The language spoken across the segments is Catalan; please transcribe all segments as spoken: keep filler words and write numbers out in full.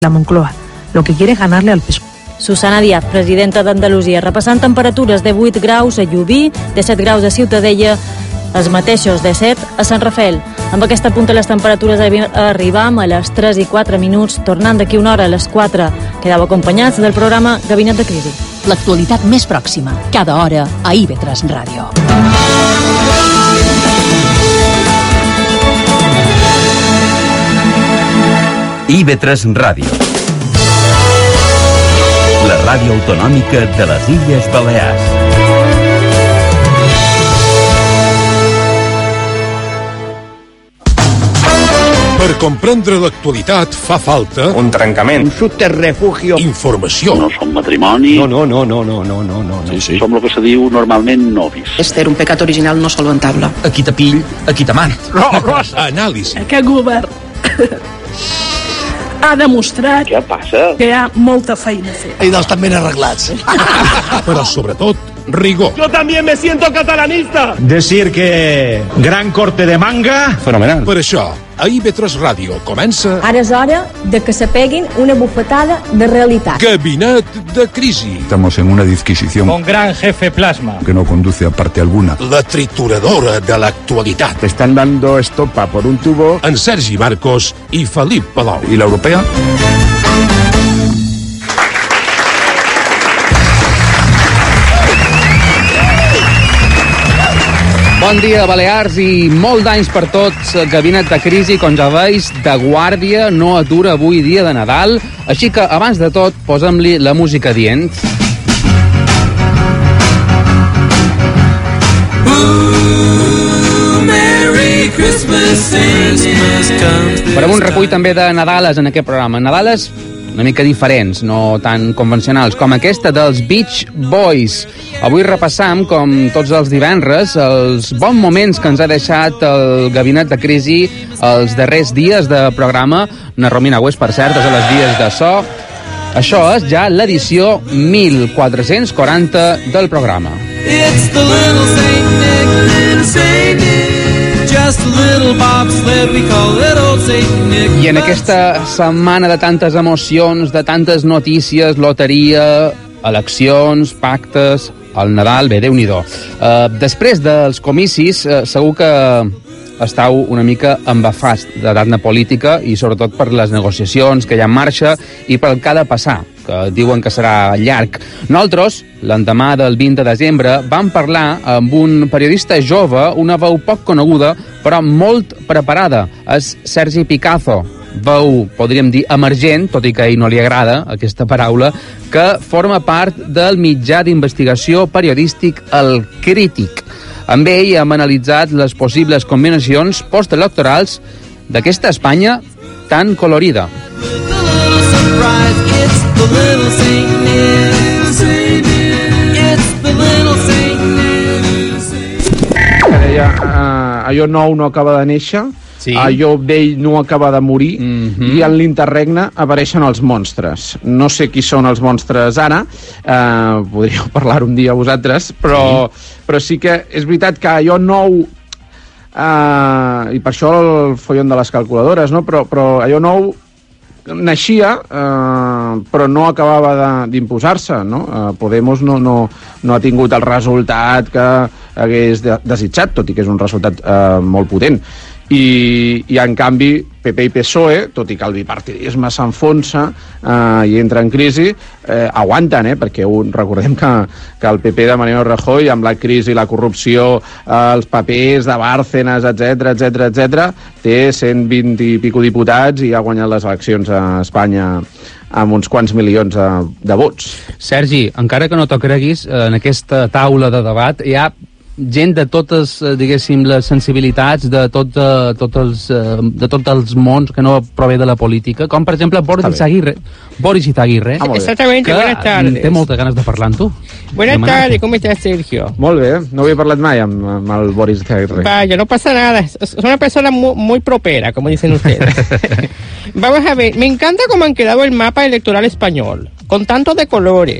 la Moncloa. Lo que quiere es ganarle al P S O E. Susana Díaz, presidenta d'Andalusia, repassant temperatures de vuit graus a Llubí, de set graus a Ciutadella, els mateixos de set a Sant Rafael. Amb aquesta punta les temperatures arribam a les tres i quatre minuts, tornant d'aquí una hora a les quatre. Quedeu acompanyats del programa Gabinet de Crisi. L'actualitat més pròxima, cada hora a I V tres Ràdio. I V tres Ràdio, la ràdio autonòmica de les Illes Balears. Per comprendre l'actualitat fa falta un trencament, un subterrefugio, informació. No som matrimoni. No, no, no, no, no, no, no, no. Sí, sí. Som el que se diu normalment novis. Este era un pecat original no solventable. Aquí t'apill, aquí t'amant. Rosa. Anàlisi. Aquest govern ha demostrat Què passa? que hi ha molta feina a fer. I dels tan ben arreglats. Però sobretot, rigor. Yo también me siento catalanista. Decir que gran corte de manga. Fenomenal. Per això, a I V tres Ràdio comença... Ara és hora de que se peguin una bufetada de realitat. Gabinet de Crisi. Estamos en una disquisición Con gran jefe plasma. que no conduce a parte alguna. La trituradora de l'actualitat. Te están dando estopa por un tubo. En Sergi Marcos i Felip Palau. ¿Y la europea? Bon dia, Balears, i molt d'anys per tots. Gabinet de Crisi, com ja veus, de guàrdia, no atura avui dia de Nadal. Així que, abans de tot, posa'm-li la música dient. Ooh, Merry Christmas, Christmas comes. Farem un recull també de Nadales en aquest programa. Nadales una mica diferents, no tan convencionals, com aquesta dels Beach Boys. Avui repassam, com tots els divendres, els bons moments que ens ha deixat el Gabinet de Crisi els darrers dies de programa. Na Romina West, per cert, és a les vies de so. Això és ja l'edició mil quatre-cents quaranta del programa. It's the little Saint Nick, little Saint Nick. Just a little bobsled, we call it old Saint Nick. I en aquesta setmana de tantes emocions, de tantes notícies, loteria, eleccions, pactes, el Nadal, bé, Déu-n'hi-do. Uh, després dels comicis, uh, segur que estàu una mica embafats d'edat política i sobretot per les negociacions que hi ha en marxa i pel que ha de passar, que diuen que serà llarg. Nosaltres, l'endemà del vint de desembre, vam parlar amb un periodista jove, una veu poc coneguda, però molt preparada. És Sergi Picazo, veu, podríem dir, emergent, tot i que a ell no li agrada aquesta paraula, que forma part del mitjà d'investigació periodístic El Crític. Amb ell hem analitzat les possibles combinacions postelectorals d'aquesta Espanya tan colorida. Deia, uh, allò nou no acaba de néixer, sí. Allò vell no acaba de morir, mm-hmm. I en l'interregne apareixen els monstres. No sé qui són els monstres ara, uh, podríeu parlar un dia vosaltres, però sí. però sí que és veritat que allò nou, uh, i per això el follon de les calculadores, no? però, però allò nou naixia, eh, però no acabava d'imposar-se, no? Eh, Podemos no, no, no ha tingut el resultat que hagués de, desitjat, tot i que és un resultat eh, molt potent. I, i en canvi P P i P S O E, tot i que el bipartidisme s'enfonsa eh, i entra en crisi, eh, aguanten, eh, perquè un, recordem que, que el P P de Mariano Rajoy, amb la crisi, la corrupció, eh, els papers de Bárcenas, etc etc etc, té cent vint i pico diputats i ha guanyat les eleccions a Espanya amb uns quants milions de, de vots. Sergi, encara que no t'ho creguis, en aquesta taula de debat hi ha gent de totes, diguéssim, les sensibilitats de, tot, de, tot els, de tots els mons que no prové de la política, com per exemple Boris Izaguirre, Boris Izaguirre, ah, exactamente, buenas tardes. Té moltes ganes de parlar amb tu. Buenas tardes, ¿cómo estás, Sergio? Molt bé, no havia parlat mai amb, amb el Boris Izaguirre. Vaya, no pasa nada, es una persona muy, muy propera, como dicen ustedes. Vamos a ver, me encanta cómo han quedado el mapa electoral español, con tantos de colores.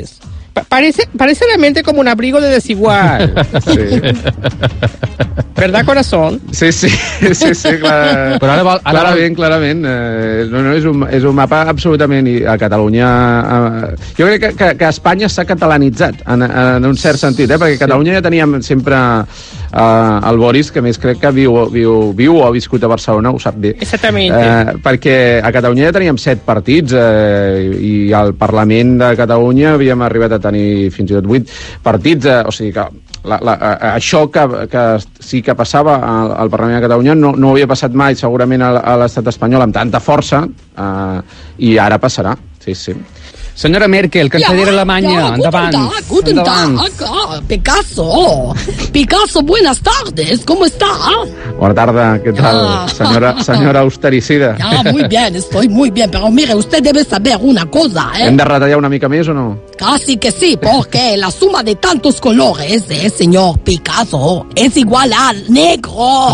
Pa- parece, parece realmente como un abrigo de desigual. Sí. ¿Verdad, corazón? Sí, sí, sí, sí, clar, Però ara vol- ara vol- clarament, clarament. Eh, no, no, és, un, és un mapa absolutament... I a Catalunya... Eh, jo crec que, que, que Espanya s'ha catalanitzat, en, en un cert sentit, eh, perquè a Catalunya ja teníem sempre eh, el Boris, que més crec que viu, viu, viu o ha viscut a Barcelona, ho sap bé. Exactament. Eh, perquè a Catalunya ja teníem set partits eh, i al Parlament de Catalunya havíem arribat a tenir fins i tot vuit partits, eh, o sigui que la, la, això que, que sí que passava al, al Parlament de Catalunya no, no havia passat mai segurament a, a l'estat espanyol amb tanta força eh, i ara passarà, sí, sí. Senyora Merkel, cancellera alemanya, endavant. Guten Tag, guten Tag. Ah, Picasso. Picasso, buenas tardes, ¿cómo está? Bona tarda, què tal, Ah. senyora, senyora austericida? Ah, muy bien, estoy muy bien, pero mire, usted debe saber una cosa, ¿eh? Hem de retallar una mica més o no? Casi que sí, porque la suma de tantos colores del señor Picasso es igual a negro.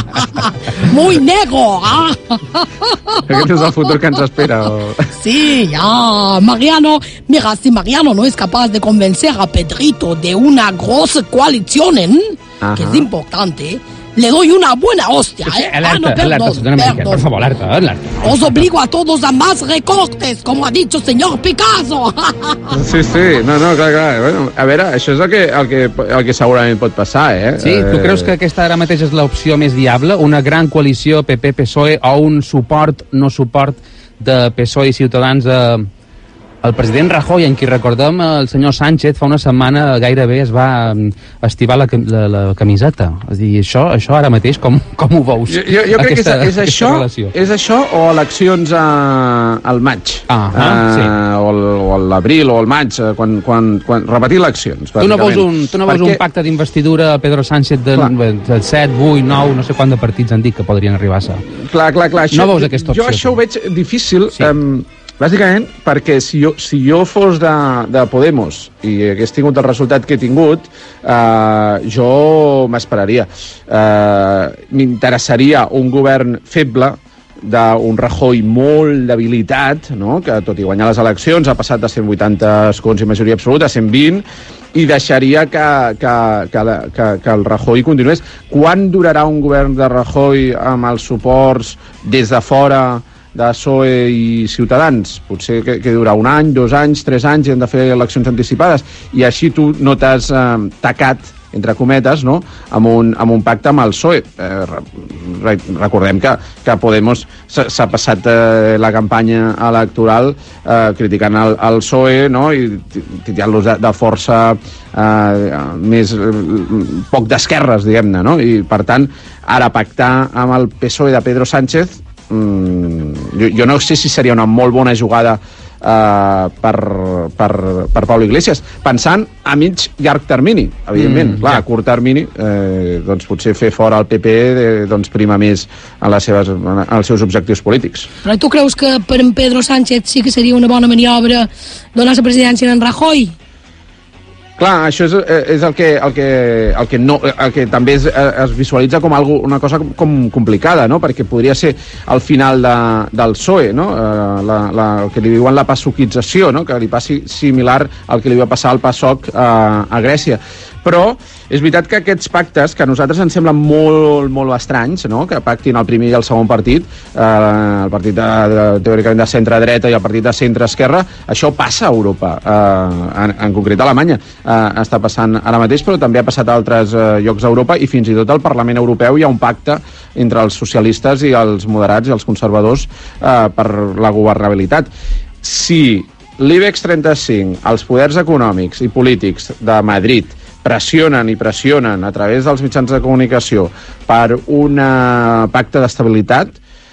Muy negro, ¿ah? Aquest és el futur que ens espera. O... Sí, ya, Mariano, mira, si Mariano no es capaz de convencer a Pedrito de una grosa coalición, ¿eh? que es importante, le doy una buena hostia, ¿eh? Alerta, Ah, no, perdón, alerta, senyora Merkel, perdón. por favor, alerta, alerta. Os obligo a todos a más recortes, como ha dicho señor Picasso. Sí, sí, no, no, clar, clar. Bueno, a veure, això és el que, el que, el que segurament pot passar, eh? Sí, tu creus que aquesta ara mateix és l'opció més viable? Una gran coalició P P P S O E o un suport, no suport, de P S O E i Ciutadans a, el president Rajoy, en qui recordem el senyor Sánchez fa una setmana gairebé es va estivar la, la, la camiseta. És a dir, això, això ara mateix com, com ho veus? Jo, jo, jo crec aquesta, que és, és, això, relació? és això o eleccions a, al maig. Ah, uh, sí. O el- o a l'abril o al maig, eh, quan, quan, quan repetir eleccions. Tu no veus bàsicament. un, tu no veus Perquè- un pacte d'investidura a Pedro Sánchez del, del set, vuit, nou, no sé quant de partits han dit que podrien arribar a ser. Clar, clar, clar. Això, No veus aquesta opció, Jo això ho veig difícil, Sí. um, bàsicament perquè si jo, si jo fos de, de Podemos i hagués tingut el resultat que he tingut, uh, jo m'esperaria. Uh, M'interessaria un govern feble, d'un Rajoy molt debilitat, no? Que tot i guanyar les eleccions ha passat de cent vuitanta escons i majoria absoluta a cent vint, i deixaria que, que, que, la- que, que el Rajoy continués. Quan durarà un govern de Rajoy amb els suports des de fora de P S O E i Ciutadans? Potser que, que dura un any, dos anys, tres anys i han de fer eleccions anticipades, i així tu no t'has eh, tacat, entre cometes, no? amb, un, amb un pacte amb el P S O E. Eh, re, recordem que, que Podemos s'ha s'ha passat eh, la campanya electoral eh, criticant el, el P S O E, no? I titllant-los de, de força eh, més eh, poc d'esquerres, diguem-ne, no? I per tant, ara pactar amb el P S O E de Pedro Sánchez, mm, jo, jo no sé si seria una molt bona jugada Uh, per, per, per Pablo Iglesias, pensant a mig llarg termini, evidentment. Mm, clar, ja. A curt termini, eh, doncs potser fer fora el P P de, doncs prima més en les seves, en els seus objectius polítics. Però tu creus que per en Pedro Sánchez sí que seria una bona maniobra donar la presidència a en Rajoy? Clar, això és, és el, que, el, que, el, que no, el que també es, es visualitza com algo, una cosa com complicada, no? Perquè podria ser el final de, del P S O E, no? Eh, la, la, el que li diuen la passoquització, no? Que li passi similar al que li va passar al PASOK a, a Grècia. Però és veritat que aquests pactes, que a nosaltres ens semblen molt, molt estranys, no? Que pactin el primer i el segon partit, eh, el partit de, de, teòricament de centre-dreta i el partit de centre-esquerra, això passa a Europa, eh, en, en concret a Alemanya. Eh, està passant ara mateix, però també ha passat a altres eh, llocs d'Europa, i fins i tot al Parlament Europeu hi ha un pacte entre els socialistes i els moderats i els conservadors eh, per la governabilitat. Si l'IBEX trenta-cinc, els poders econòmics i polítics de Madrid pressionen i pressionen a través dels mitjans de comunicació per un pacte d'estabilitat,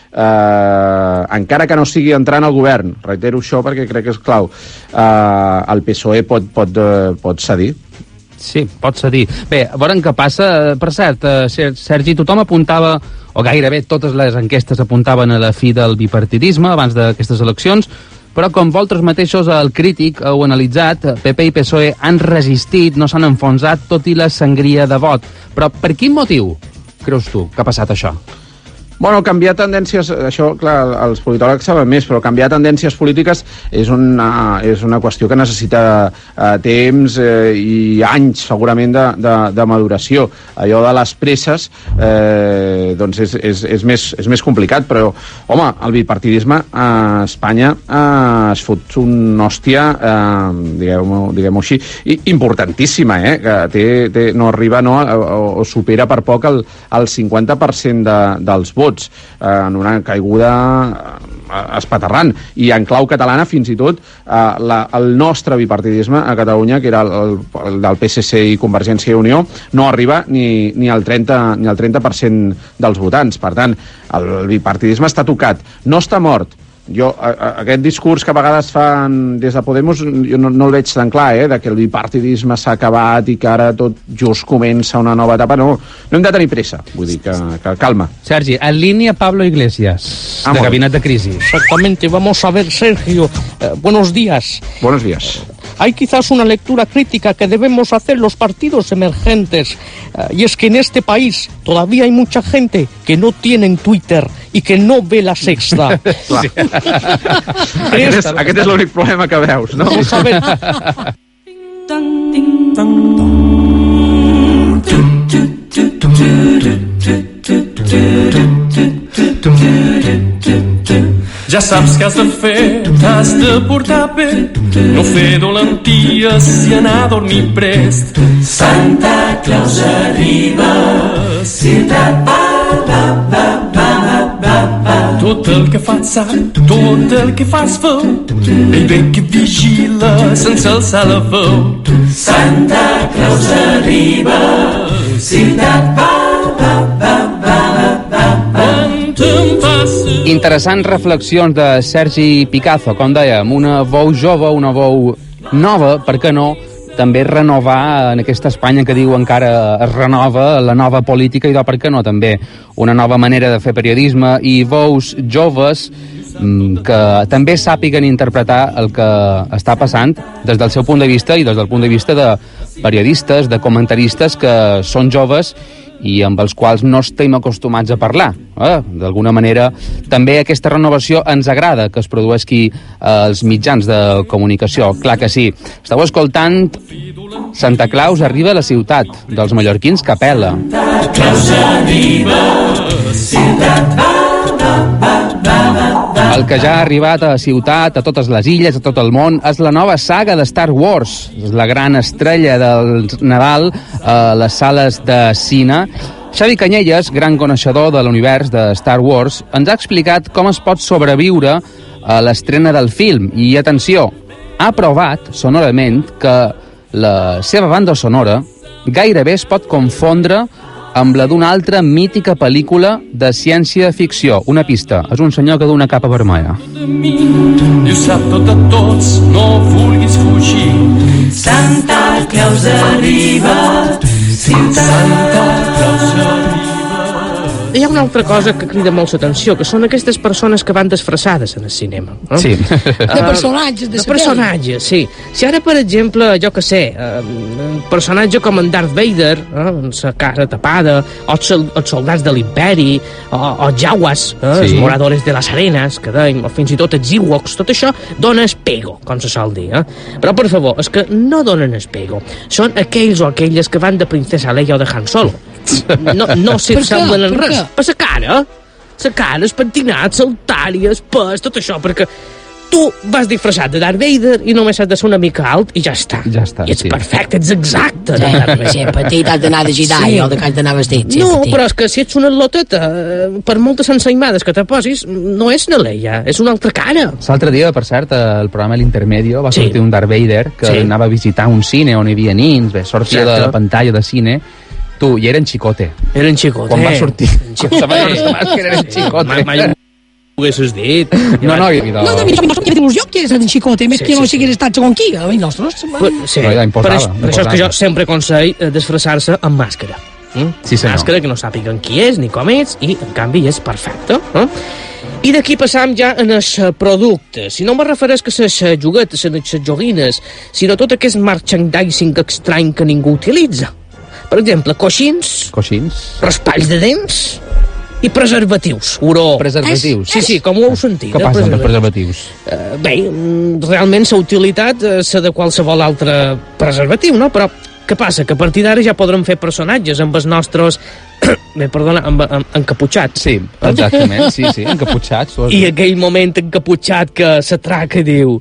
eh, encara que no sigui entrant al govern, reitero això perquè crec que és clau, eh, el P S O E pot, pot, eh, pot cedir. Sí, pot cedir. Bé, a veure què passa. Per cert, eh, Sergi, tothom apuntava, o gairebé totes les enquestes apuntaven a la fi del bipartidisme abans d'aquestes eleccions, però com vosaltres mateixos, el crític, heu analitzat, P P i P S O E han resistit, no s'han enfonsat, tot i la sangria de vot. Però per quin motiu creus tu que ha passat això? Bueno, canviar tendències, això, clar, els politòlegs saben més, però canviar tendències polítiques és una, és una qüestió que necessita eh, temps eh, i anys, segurament, de, de, de maduració. Allò de les presses, eh, doncs és, és, és, més, és més complicat, però, home, el bipartidisme a Espanya eh, es fot una hòstia, eh, diguem-ho diguem així, importantíssima, eh, que té, té, no arriba, no, o, o supera per poc el, el cinquanta per cent de, dels vots, eh, en una caiguda espaterrant, i en clau catalana fins i tot eh, la, el nostre bipartidisme a Catalunya, que era el, el del P S C i Convergència i Unió, no arriba ni, ni, al trenta, ni al trenta per cent dels votants. Per tant, el, el bipartidisme està tocat, no està mort. Jo, a, a, aquest discurs que a vegades fan des de Podemos, jo no, no el veig tan clar, eh, de que el bipartidisme s'ha acabat i que ara tot just comença una nova etapa. No, no hem de tenir pressa, vull dir que, que calma. Sergi, en línia Pablo Iglesias, ah, de Gabinet de Crisi. Exactamente, vamos a ver, Sergio. Eh, buenos días. Buenos días. Hay quizás una lectura crítica que debemos hacer los partidos emergentes, uh, y es que en este país todavía hay mucha gente que no tiene Twitter i que no ve La Sexta. Sí. aquest, és, aquest és l'únic problema que veus, no? Vamos a ver. Ja saps que has de fer, t'has de portar bé, no fer dolenties i anar a dormir prest. Santa Claus arriba, ciutat va, va, va, va, va, va. Tot el que fas sac, tot el que fas veu, ell bé que vigila sense alçar la veu. Santa Claus arriba, ciutat va, va, va, va, va, va. Interessants reflexions de Sergi Picazo, com dèiem, una veu jove, una veu nova, per què no, també renovar en aquesta Espanya que diu encara es renova la nova política, i de per què no també una nova manera de fer periodisme i veus joves que també sàpiguen interpretar el que està passant des del seu punt de vista i des del punt de vista de periodistes, de comentaristes que són joves i amb els quals no estem acostumats a parlar. Eh? D'alguna manera, també aquesta renovació ens agrada que es produeixi als eh, mitjans de comunicació. Clar que sí. Esteu escoltant Santa Claus arriba a la ciutat, dels mallorquins Capella. Santa Claus arriba, ciutat va, va, va, va, va. El que ja ha arribat a la ciutat, a totes les illes, a tot el món, és la nova saga de Star Wars. És la gran estrella del Nadal a les sales de cine. Xavi Canyelles, gran coneixedor de l'univers de Star Wars, ens ha explicat com es pot sobreviure a l'estrena del film. I, atenció, ha provat sonorament que la seva banda sonora gairebé es pot confondre amb la d'una altra mítica pel·lícula de ciència-ficció. Una pista, és un senyor que du una capa vermella. I ho sap tot a tots, no vulguis fugir. Santa Claus arriba, ciutat. Santa Claus arriba. Hi ha una altra cosa que crida molt l'atenció, que són aquestes persones que van disfressades en el cinema. No? Sí. De personatges, de, de personatges, sí. Si ara, per exemple, jo que sé, un personatge com en Darth Vader, eh, amb la cara tapada, o els soldats de l'imperi, o, o Jawas, eh, sí. Els moradores de les arenes, que deim, o fins i tot els Ewoks, tot això dona espego, com se sol dir. Eh? Però, per favor, és que no donen espego. Són aquells o aquelles que van de Princesa Leia o de Han Solo. No, no s'hi semblen en res. Per la cara, la cara, els pentinats, l'altari, el pes, tot això, perquè tu vas disfressat de Darth Vader i només has de ser una mica alt i ja està. Ja està, I ets sí. perfecte, ets exacte. Sí, si ets petit has d'anar de Jedi sí. o de que has d'anar vestit. Sí, no, petit. Però és que si ets una loteta, per moltes ensaïmades que te posis, no és una Leia, és una altra cara. L'altre dia, per cert, el programa L'Intermedio va sortir sí. un Darth Vader que sí. anava a visitar un cine on hi havia nins, bé, sortia Exacte. de la pantalla de cine. Tu, i eren xicote. Eren xicote. Quan va sortir. Xicote. Eren xicote. Mai, mai ho haguessis dit. No, no, no. No, no, mira, il·lusió que eres en xicote, més que no siguis estat segon qui, a nostres. Sí, per això és que jo sempre consell disfressar-se amb màscara. Sí, senyor. Màscara que no sàpiguen qui és ni com ets i, en canvi, és perfecte. I d'aquí passam ja en els productes. Si no me refereix que les juguetes, les joguines, sinó tot aquest merchandising estrany que ningú utilitza. Per exemple, coixins, coixins, raspalls de dents I preservatius, Uro. Preservatius? Sí, sí, com ho heu sentit? Què passa amb els preservatius? Uh, bé, realment la utilitat és la de qualsevol altre preservatiu, no? Però què passa? Que a partir d'ara ja podrem fer personatges amb els nostres... Bé, perdona, amb, amb, encaputxats. Sí, exactament, sí, sí, encaputxats. I aquell moment encaputxat que s'atraca i diu...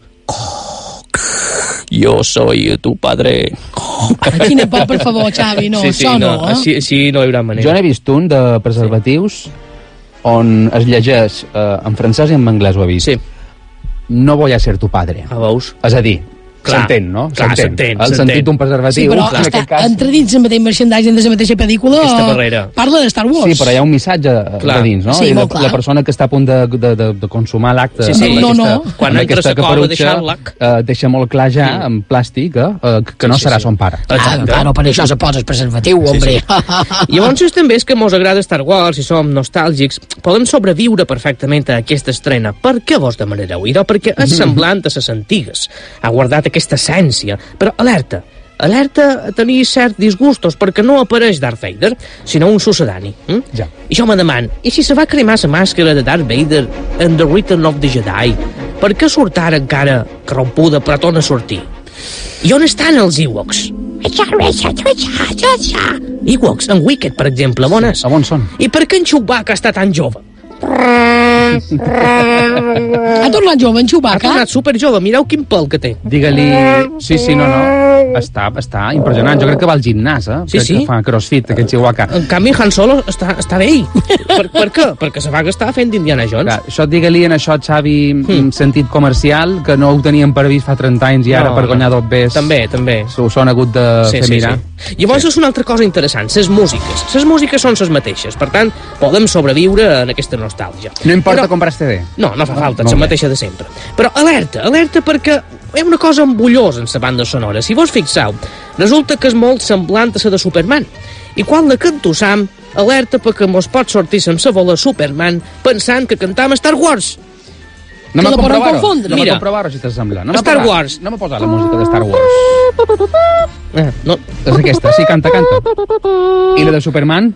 Yo soy tu padre. Aquí n'hi pot, per favor, Xavi, no, sí, sí, això no, no eh? Així, així no hi haurà manera. Jo n'he vist un de preservatius sí. on es llegeix eh, en francès i en anglès, ho he vist. Sí. No voy a ser tu padre. Ah, veus? És a dir, s'entén, no? Clar, s'entén. El sentit d'un preservatiu. Sí, però en està cas... entre dins el mateix merchandising de la mateixa pel·lícula... Aquesta barrera. Parla de Star Wars. Sí, però hi ha un missatge clar. de dins, no? Sí, I molt la, clar. la persona que està a punt de, de, de, de consumar l'acte... Sí, sí. No, no. Quan entra la cova de Sherlock... Eh, deixa molt clar ja, sí. en plàstic, eh, que, que no sí, sí, serà sí. son pare. Ah, claro, per això se posa el preservatiu, sí, hombre. Sí. Llavors, també és que mos agrada Star Wars i som nostàlgics, podem sobreviure perfectament a aquesta estrena. Per què vos demanareu? Idò, perquè és semblant a les antigues. Ha guardat aquesta essència. Però alerta, alerta a tenir certs disgustos, perquè no apareix Darth Vader, sinó un sucedani. Hm? Ja. I jo me deman, i si se va cremar la màscara de Darth Vader en The Return of the Jedi? Per què surt ara encara corrompuda però torna a sortir? I on estan els Ewoks? Ewoks, en Wicked, per exemple, on és? A on són? I per què en Chewbacca està tan jove? Ha tornat jove en Chewbacca? Ha tornat super jove, mireu quin pèl que té. Digue-li... Sí, sí, no, no. Està, està impressionant. Jo crec que va al gimnàs, eh? Sí, crec sí. que fa crossfit, aquest Chihuahua. En canvi, Han Solo està, està vell. per, per què? Perquè se va gastar fent d'Indiana Jones. Clar, això digue-li en això, Xavi, Hmm. sentit comercial, que no ho teníem previst fa trenta anys i ara No, per guanyar no. dos bes... També, també. S'ho són hagut de Sí, fer sí, mirar. sí. Llavors és una altra cosa interessant, les músiques. Les músiques són les mateixes, per tant, podem sobreviure en aquesta nostàlgia. No importa Però... comprar C D. No, no fa falta, No, és la no. mateixa de sempre. Però alerta, alerta perquè hi ha una cosa embullosa en la banda sonora. Si vos fixeu, resulta que és molt semblant a la de Superman. I quan la cantussam, alerta perquè mos pot sortir sense voler Superman pensant que cantam Star Wars. Anem a la poden comprovar-ho. confondre. Anem a Mira. comprovar-ho, si t'assembla. Anem a Star provar. Wars. Anem a posar la música de Star Wars. Eh, no. És aquesta, sí, canta, canta. I la de Superman?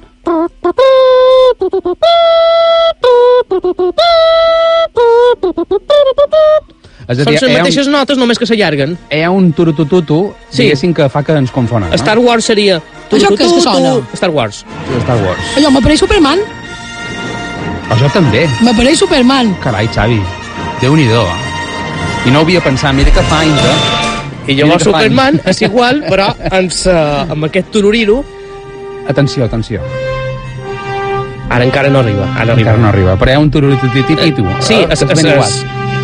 És a Són dir, les hi ha mateixes un, notes, només que s'allarguen. hi ha un turutututu, Sí. diguéssim, que fa que ens confonen, no? Star Wars seria... Això què és que sona? Star Wars. Star Wars. Allò, m'apareix Superman? Això també. M'apareix Superman. Carai, Xavi, Déu-n'hi-do. I no ho havia pensat, mira que fa anys, eh? I llavors Superman és igual, però ens, uh, amb aquest tururiro... Atenció, atenció. Ara encara no arriba. Ara arriba. Encara no arriba, però hi ha un tururututipitu. Sí, és, és, ben és,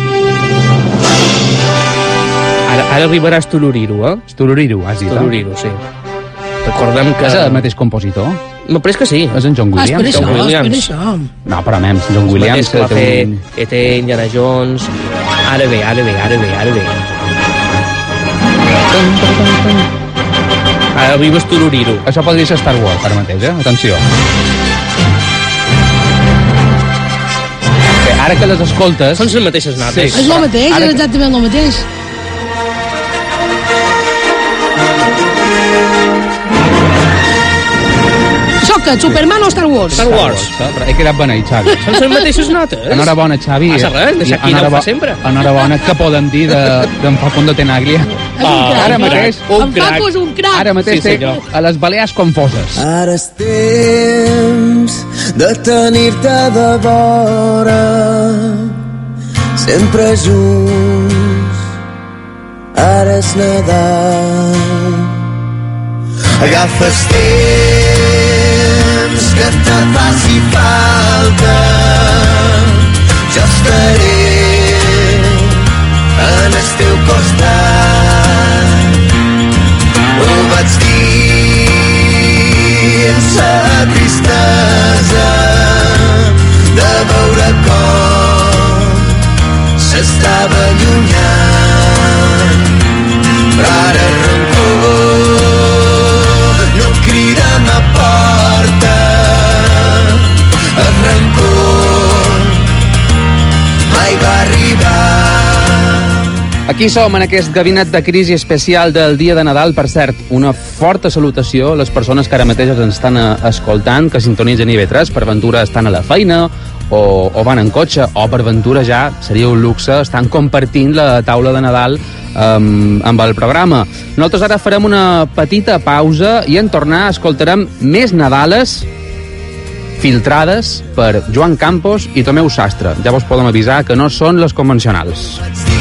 ara, ara arribarà el tururiro, eh? Tururiru, has dit, eh? Tururiro, sí. Recordem que... És el mateix compositor? M'ha pres que sí. És en John Ah, és per Williams? això, John és per Williams. això. No, però mem, John Williams... que va té fer un- E T, Indiana Jones... Ara bé, ara bé, ara bé, ara bé. Ara arriba el tururiro. Això podria ser Star Wars, ara mateix, eh? Atenció. Bé, ara que les escoltes... Són les mateixes notes. Sí. És el mateix, Ara és que- exactament el mateix. Això que, Superman o Star Wars? Star Wars. eh? Però he quedat beneït, Xavi. Són les mateixes notes. Enhorabona, Xavi. Passa res, deixa aquí, no ho fa sempre. Enhorabona, què poden dir de- d'en Facundo Tenaglia? És un Ah, crac, ara eh? mateix, un En crac. Facu és un crac. Ara mateix Sí, té senyor. a les Balears confoses. Ara és temps de tenir-te de vora, sempre junts, ara és Nadal. Agafes temps que te faci falta, jo estaré en el teu costat. Ho vaig dir en sa tristesa de veure com s'estava allunyant, però ara el rancor no crida a ma porta, el rancor mai Aquí som en aquest gabinet de crisi especial del dia de Nadal. Per cert, una forta salutació a les persones que ara mateix ens estan escoltant, que sintonitzen I V tres, per ventura estan a la feina o, o van en cotxe, o per ventura ja seria un luxe, estan compartint la taula de Nadal um, amb el programa. Nosaltres ara farem una petita pausa i en tornar escoltarem més Nadales filtrades per Joan Campos i Tomeu Sastre. Ja vos podem avisar que no són les convencionals.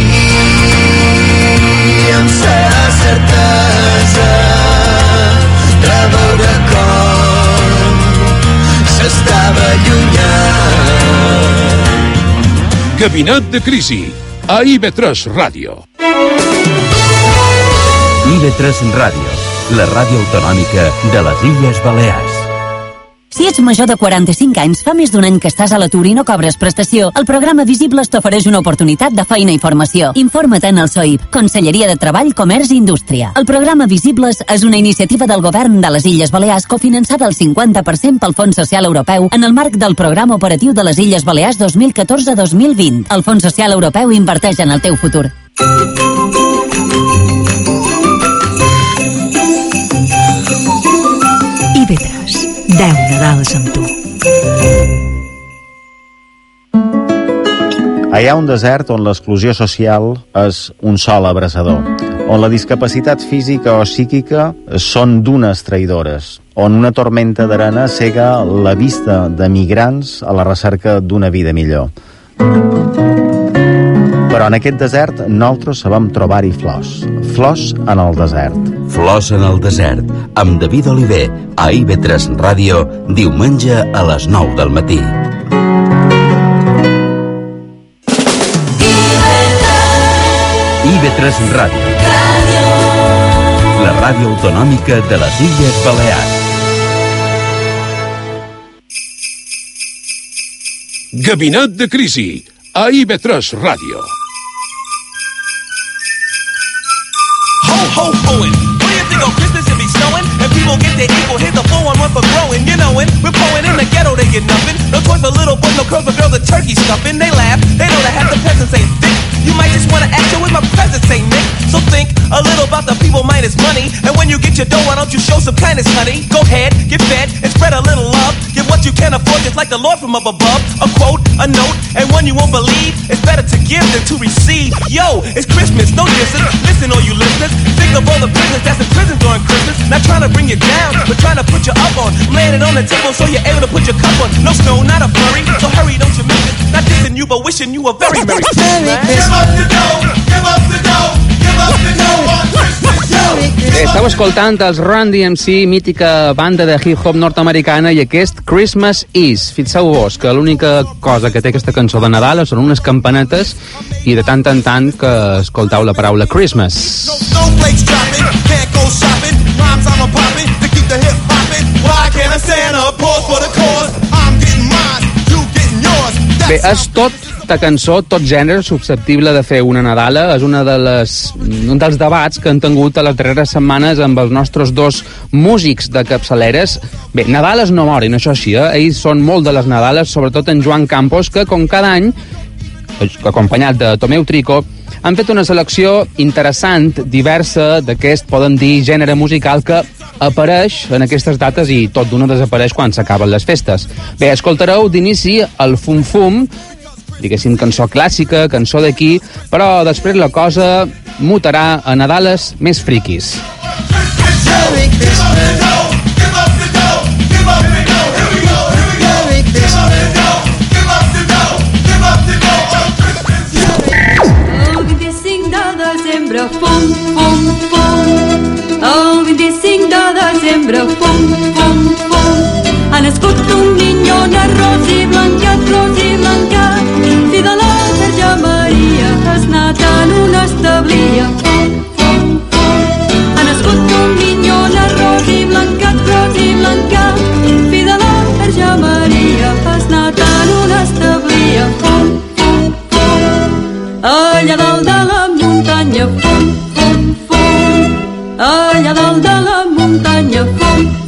Amb la certesa de veure com s'estava allunyant. Gabinet de crisi a I V tres Ràdio. I V tres Ràdio, la ràdio autonòmica de les Illes Balears. Si ets major de quaranta-cinc anys, fa més d'un any que estàs a l'atur i no cobres prestació, el programa Visibles t'ofereix una oportunitat de feina i formació. Informa't en el S O I P, Conselleria de Treball, Comerç i Indústria. El programa Visibles és una iniciativa del govern de les Illes Balears cofinançada al cinquanta per cent pel Fons Social Europeu en el marc del Programa Operatiu de les Illes Balears dos mil catorze dos mil vint. El Fons Social Europeu inverteix en el teu futur. I V tres. deu Nadals amb tu. Hi ha un desert on l'exclusió social és un sol abraçador, on la discapacitat física o psíquica són dunes traïdores, on una tormenta d'arena cega la vista de migrants a la recerca d'una vida millor. Però en aquest desert nosaltres sabem trobar-hi flors. Flors en el desert. Flors en el desert, amb David Oliver, a I V tres Ràdio, diumenge a les nou del matí. I V tres Ràdio. La ràdio autonòmica de les Illes Balears. Gabinet de crisi a I V tres Ràdio. Ho, hoing. What do you think of Christmas and be snowing? And people get their equal, hit the four one one for growing. You know it, we're pouring in the ghetto, they get nothing. No toys for little boys, no curls for girls, the turkey stuffing. They laugh, they know that half the peasants ain't thick. You might just wanna act with my presence, ain't Nick. So think a little about the people minus money. And when you get your dough, why don't you show some kindness, honey? Go ahead, get fed, and spread a little love. Give what you can afford, just like the Lord from up above. A quote, a note, and one you won't believe. It's better to give than to receive. Yo, it's Christmas, no distance. Listen, all you listeners, think of all the prisoners that's in prison during Christmas. Not trying to bring you down, but trying to put you up on. Laying it on the table so you're able to put your cup on. No snow, not a flurry, so hurry, don't you miss it. Not dissing you, but wishing you a very Merry Christmas. Give up the dough, give up the dough, give up the dough on Christmas, yo. Bé, esteu escoltant els Run D M C, mítica banda de hip-hop nord-americana, i aquest Christmas Is. Fixeu-vos que l'única cosa que té aquesta cançó de Nadal són unes campanetes i de tant en tant que escoltau la paraula Christmas. Snowflakes dropping, can't go shopping. Rhymes I'm a popping to keep the hip hopping. Why can't I stand up? Pause for the cause. I'm getting mine, you getting yours. Bé, és tot de cançó, tot gènere susceptible de fer una Nadala. És una de les, un dels debats que han tingut a les darreres setmanes amb els nostres dos músics de capçaleres. Bé, Nadales no morin, això sí, eh? Ells són molt de les Nadales, sobretot en Joan Campos, que com cada any, acompanyat de Tomeu Trico, han fet una selecció interessant, diversa, d'aquest, podem dir, gènere musical que apareix en aquestes dates i tot d'una desapareix quan s'acaben les festes. Bé, escoltareu d'inici el Fum Fum, diguéssim, cançó clàssica, cançó d'aquí, però després la cosa mutarà a Nadales més friquis. Merry Christmas. Give up the dough, give up the dough, here we go, here we go. Merry Christmas. Give up the dough, give up the dough on Christmas. El vint-i-cinc de desembre, fum, fum, fum. El vint-i-cinc de desembre, fum, fum, fum. Ha nascut un niño de ros i blanquet, ros i blanquet. Fill de la Verge Maria, has nat en una establia. Fum, fum, fum. Ha nascut un niño de ros i blanquet, ros i blanquet. Fill de la Verge Maria, has nat en una establia. Fum, fum, fum. Allà dalt de la muntanya, fum, fum, fum. Allà dalt de la muntanya, fum,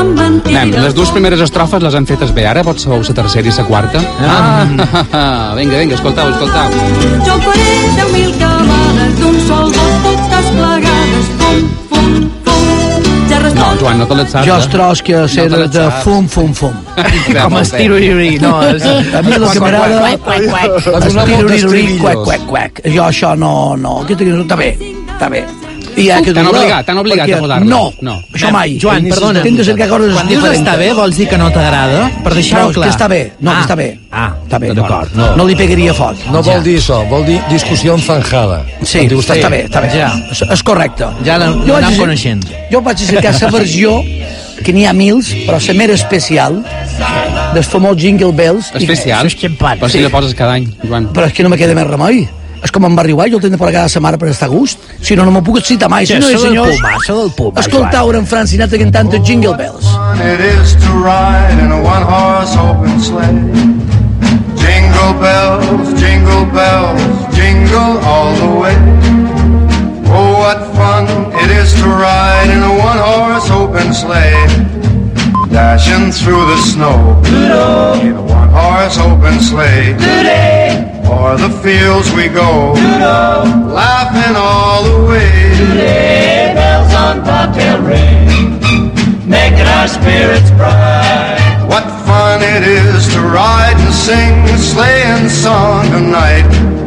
amb mentida. Nen, les dues primeres estrofes les han fetes bé, ara pots saber la tercera i la quarta? Ah, ah, vinga, vinga, escoltau, escoltau. Jo faré deu mil cabades d'un sol dos totes plegades. Fum, fum, fum. Ja No, Joan, no te les saps. Jo estros que ser No te les de saps. fum, fum, fum. Com es tiro-iri, no. A mi el que m'agrada... Es tiro-iri, cuec, cuec, cuec. Jo això no, no. Aquesta cançó està bé, està bé. I ja que T'han dur-la, obligat, t'han obligat perquè a posar-la. No, No. això mai. Joan, perdona. Hem de cercar coses Quan dius diferents. està bé, vols dir que no t'agrada? Per deixar-ho No, clar. que està bé. No, Ah. que està bé. Ah, Està bé, d'acord. no. No li pegaria foc. No vol dir això, vol dir discussió enfanjada. Sí, Diu, està, està bé, està bé. Ja. És, és correcte. Ja l'an- Jo vaig l'anam a- coneixent. Jo vaig a cercar la versió, que n'hi ha mils, però la mera especial, del famós Jingle Bells. i- Especial? Però si la poses cada any, Joan. Però és que no me queda més remei. És com en Barry White, jo el tindré per cada setmana per estar a gust. Si no, no me puc excitar mai. Ja, Senyores i això del senyors, Puma, això del Puma, escoltau ara en Frank Sinatra cantant els Jingle Bells. It is to ride in a one-horse open sleigh. Jingle bells, jingle bells, jingle all the way. Oh, what fun it is to ride in a one-horse open sleigh. Dashing through the snow in a one-horse open sleigh. O'er the fields we go, laughing all the way. Bells on bobtail ring, making our spirits bright. What fun it is to ride and sing a sleighing song tonight.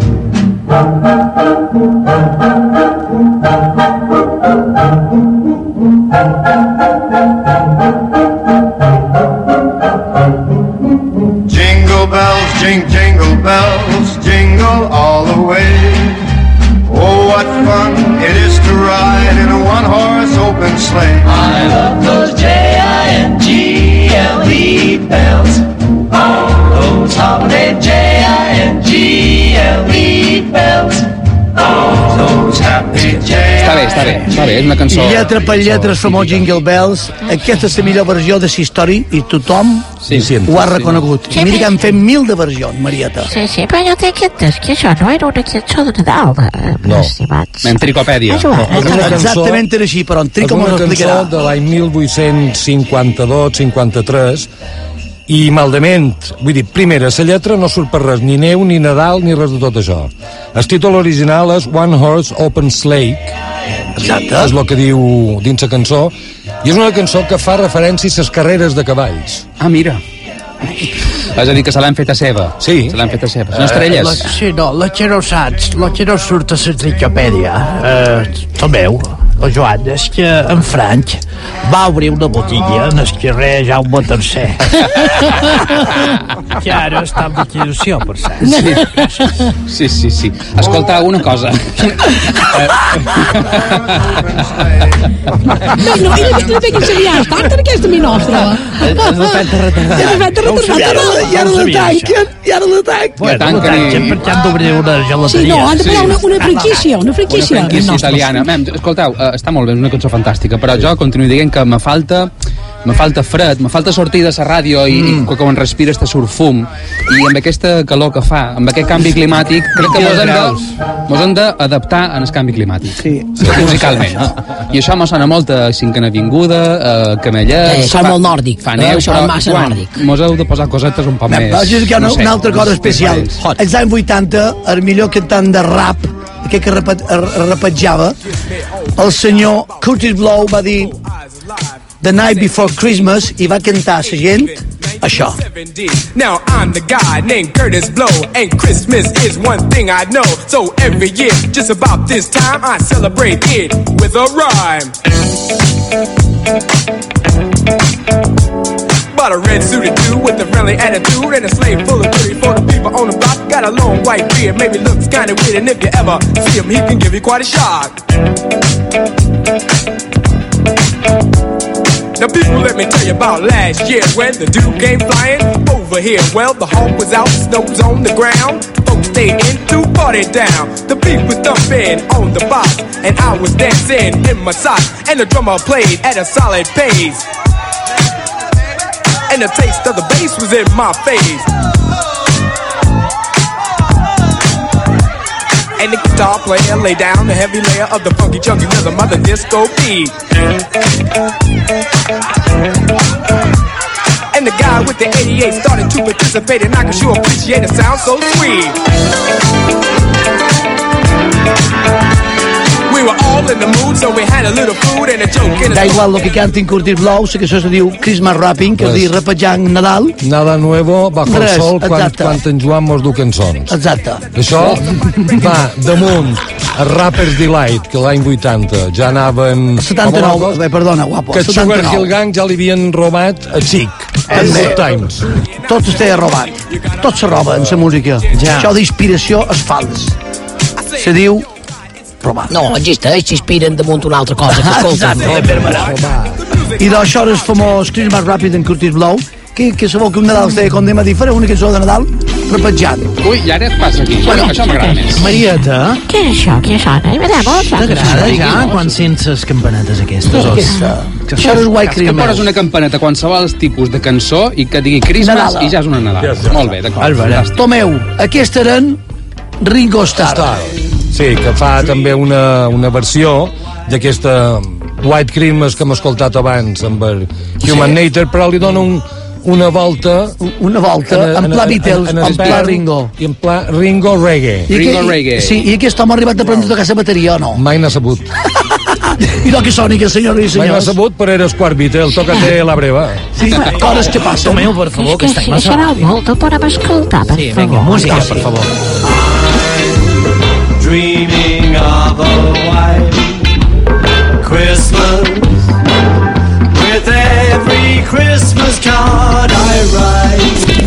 Jingle bells, jing, jingle bells, jingle all the way. Oh, what fun it is to ride in a one-horse open sleigh. I love those J I N G L E bells. Oh, those holiday J I N G L E bells. Oh, those happy J I N G. Està bé, està bé, està bé, és una cançó... I lletra per lletra, el famós Jingle Bells. Aquesta és la millor versió de la història i tothom Sí, sí. ho ha reconegut. I mira que han fet mil de versions, Marieta. Sí, sí, però jo tinc que entès que això no era una cançó de Nadal, eh, No. estimats. En tricopèdia. Ah, Joan, És una cançó- Exactament era així, però en Trico És m'ho una explicarà. cançó de l'any mil vuit-cents cinquanta-dos cinquanta-tres i malament, vull dir, primera, la lletra no surt per res, ni neu, ni Nadal, ni res de tot això. El títol original és One Horse Open Sleigh, Exacte. és el que diu dins la cançó, i és una cançó que fa referència a les carreres de cavalls. Ah, mira. És a dir, que se l'han fet a seva. Sí. Se l'han fet a seva. Són estrelles. La, sí, no, la que no saps, la que no surt a l'enciclopèdia, eh, Tomeu, o Joan, és que en Frank va obrir una botilla en el carrer Jaume tercer. Que ara està en liquidació, per cert. Sí, sí, sí. Escolta, una cosa. No, no, i la que seria estar en aquesta mi nostra. És l'efecte retardat. És l'efecte No ho sabia, retardat. I ara no ho la sabia, tanquen, i ara la tanquen. Bueno, tanquen no i- tanquen perquè han d'obrir una gelateria. Sí, no, han de posar Sí. una, una franquícia, una Una franquícia. franquícia italiana. Mem, escolteu, uh, està molt bé, és una cançó fantàstica, però jo continuo dient que me falta me falta fred, me falta sortir de la ràdio i, mm. i quan respires te surt fum, i amb aquesta calor que fa, amb aquest canvi climàtic, crec que mos hem de, mos hem d'adaptar al canvi climàtic. Sí. Musicalment. I això me sona molt a Cinquena Avinguda, a Camellets... Eh, això és molt nòrdic. Fa neu, Això és però massa quan nòrdic. mos heu de posar cosetes un poc Bé, més... però és que hi ha una, no sé, una altra cosa especial. Hot. Als anys vuitanta, el millor cantant de rap, aquest que repet, repetjava, el senyor Curtis Blow va dir The Night Before Christmas i va cantar a la gent això. Now I'm the guy named Curtis Blow, and Christmas is one thing I know. So every year, just about this time, I celebrate it with a rhyme. Bought a red suited dude with a friendly attitude and a sleigh full of goodies for the people on the block. Got a long white beard, maybe looks kinda weird, and if you ever see him, he can give you quite a shock. Now people, let me tell you about last year when the dude came flying over here. Well, the hawk was out, snow's on the ground. Folks stayed in to party down. The beat was thumping on the box, and I was dancing in my socks. And the drummer played at a solid pace, and the taste of the bass was in my face. And the guitar player laid down the heavy layer of the funky chunky rhythm of the disco beat. the guy with the eighty-eight started to participate, and I can sure appreciate it sounds so sweet. We were all in the mood, so we had a little food and a joke in Da igual lo que cantin Curtis Blow, sé que això se diu Christmas Rapping, que Pues, és dir repejant Nadal. Nada nuevo bajo Res, el sol quan, exacte. quan en Joan mos du cançons. Exacte. Això va damunt a Rapper's Delight, que l'any vuitanta ja anaven... setanta-nou, bé, perdona, guapo, Que Sugar setanta-nou. Hill Gang ja li havien robat a Chic, a També. Good Times. Tot es té robat. Tot se roba en la música. Ja. Això d'inspiració és fals. Se diu robat. No, existeix, s'inspiren damunt una altra cosa que escolten. Exacte. I d'això és famós Christmas Rapid en Curtis Blow, que, que sabeu que un Nadal es deia com demà diferent, una cançó de Nadal repetjant. Ui, i ara et passa aquí. Bueno, això m'agrada més. Marieta, Què és això? Què sona? I veurem, t'agrada ja quan sents les campanetes aquestes? o- Aquesta. Això és White Que Christmas. poses una campaneta a qualsevol tipus de cançó i que digui Christmas Nadala. i ja és una Nadal. Molt bé, d'acord. fantàstic. Tomeu, aquests eren Ringo Starr. Sí, que fa també una, una versió d'aquesta White Christmas que hem escoltat abans amb el Human Sí. Nature, però li dona un, una volta... Una volta, en pla Beatles, en pla Ringo. I en pla Ringo Reggae. I que- i- Sí, i aquest home ha arribat a aprendre a tocar la bateria o no? Mai n'ha sabut. I no que soni, que senyors i Mai n'ha senyors. sabut, però eres quart Beatle, toca-te la breva. Sí, coses que passen. Tomeu, per favor, que És està que massa serà ràpid. molt, no podem escoltar, per Sí, vinga, favor. música, per favor. Dreaming of a white Christmas with every Christmas card I write.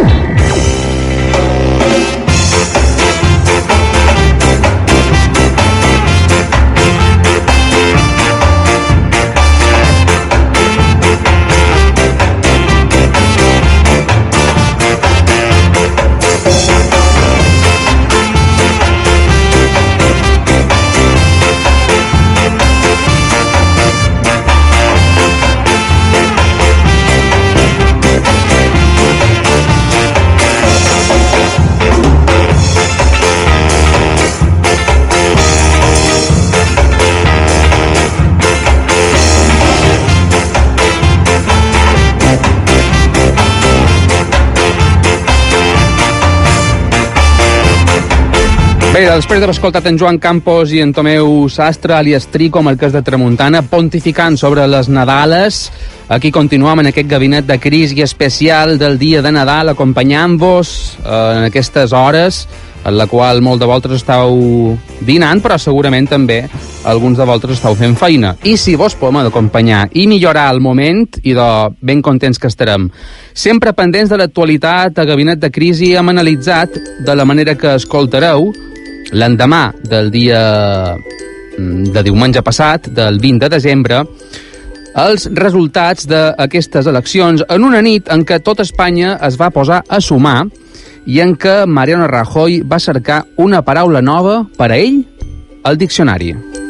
Bé, després d'haver escoltat en Joan Campos i en Tomeu Sastre, alias Trico, amb el cas de Tramuntana, pontificant sobre les Nadales, aquí continuem en aquest gabinet de crisi especial del dia de Nadal, acompanyant-vos eh, en aquestes hores en la qual molt de vosaltres estàu dinant, però segurament també alguns de vosaltres estàu fent feina. I si vos podem acompanyar i millorar el moment, i de ben contents que estarem. Sempre pendents de l'actualitat, a Gabinet de Crisi hem analitzat, de la manera que escoltareu, l'endemà del dia de diumenge passat, del vint de desembre, els resultats d'aquestes eleccions en una nit en què tota Espanya es va posar a sumar i en què Mariano Rajoy va cercar una paraula nova per a ell al diccionari.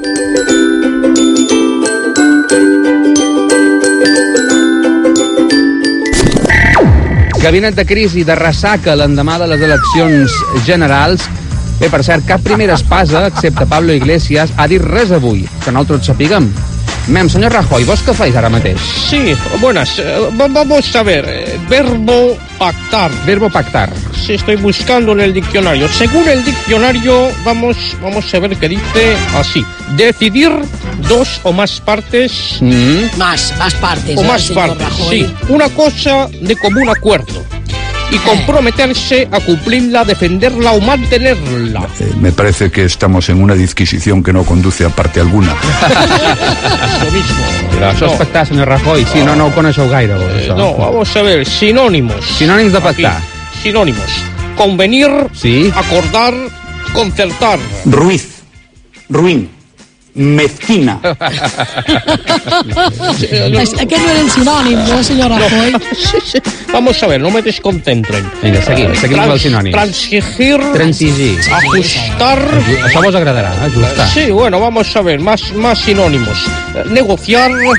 Gabinet de crisi de ressaca l'endemà de les eleccions generals. Bé, per cert, cap primera espasa, excepte Pablo Iglesias, ha dit res avui, que nosaltres sapiguem. Mem, senyor Rajoy, vos què feis ara mateix? Sí, buenas. Eh, vamos a ver. eh, Verbo pactar. Verbo pactar. Sí, estoy buscando en el diccionario. Según el diccionario, vamos, vamos a ver qué dice así. Decidir dos o más partes. Mm. Más, más partes. O ¿eh, más señor partes, Rajoy? sí. Una cosa de común acuerdo. Y comprometerse a cumplirla, defenderla o mantenerla. Eh, me parece que estamos en una disquisición que no conduce a parte alguna. Lo mismo. Però això és pactar, senyor Rajoy. Sí, no, no ho coneixeu gaire, vos, Eh, això. no, vamos a ver, sinónimos. Sinònims de pactar. Aquí, sinónimos. Convenir, sí. acordar, concertar. Ruiz, ruin, mezquina. Es- Aquest no era el sinònim, no, senyor Rajoy? Sí, sí. Vamos a ver, no me desconcentren. Vinga, seguim, seguim amb els sinònims. Transigir. Transigir. Ajustar. Això vos agradarà, ajustar. Sí, bueno, vamos a ver, más, más sinónimos. Eh, Negociar,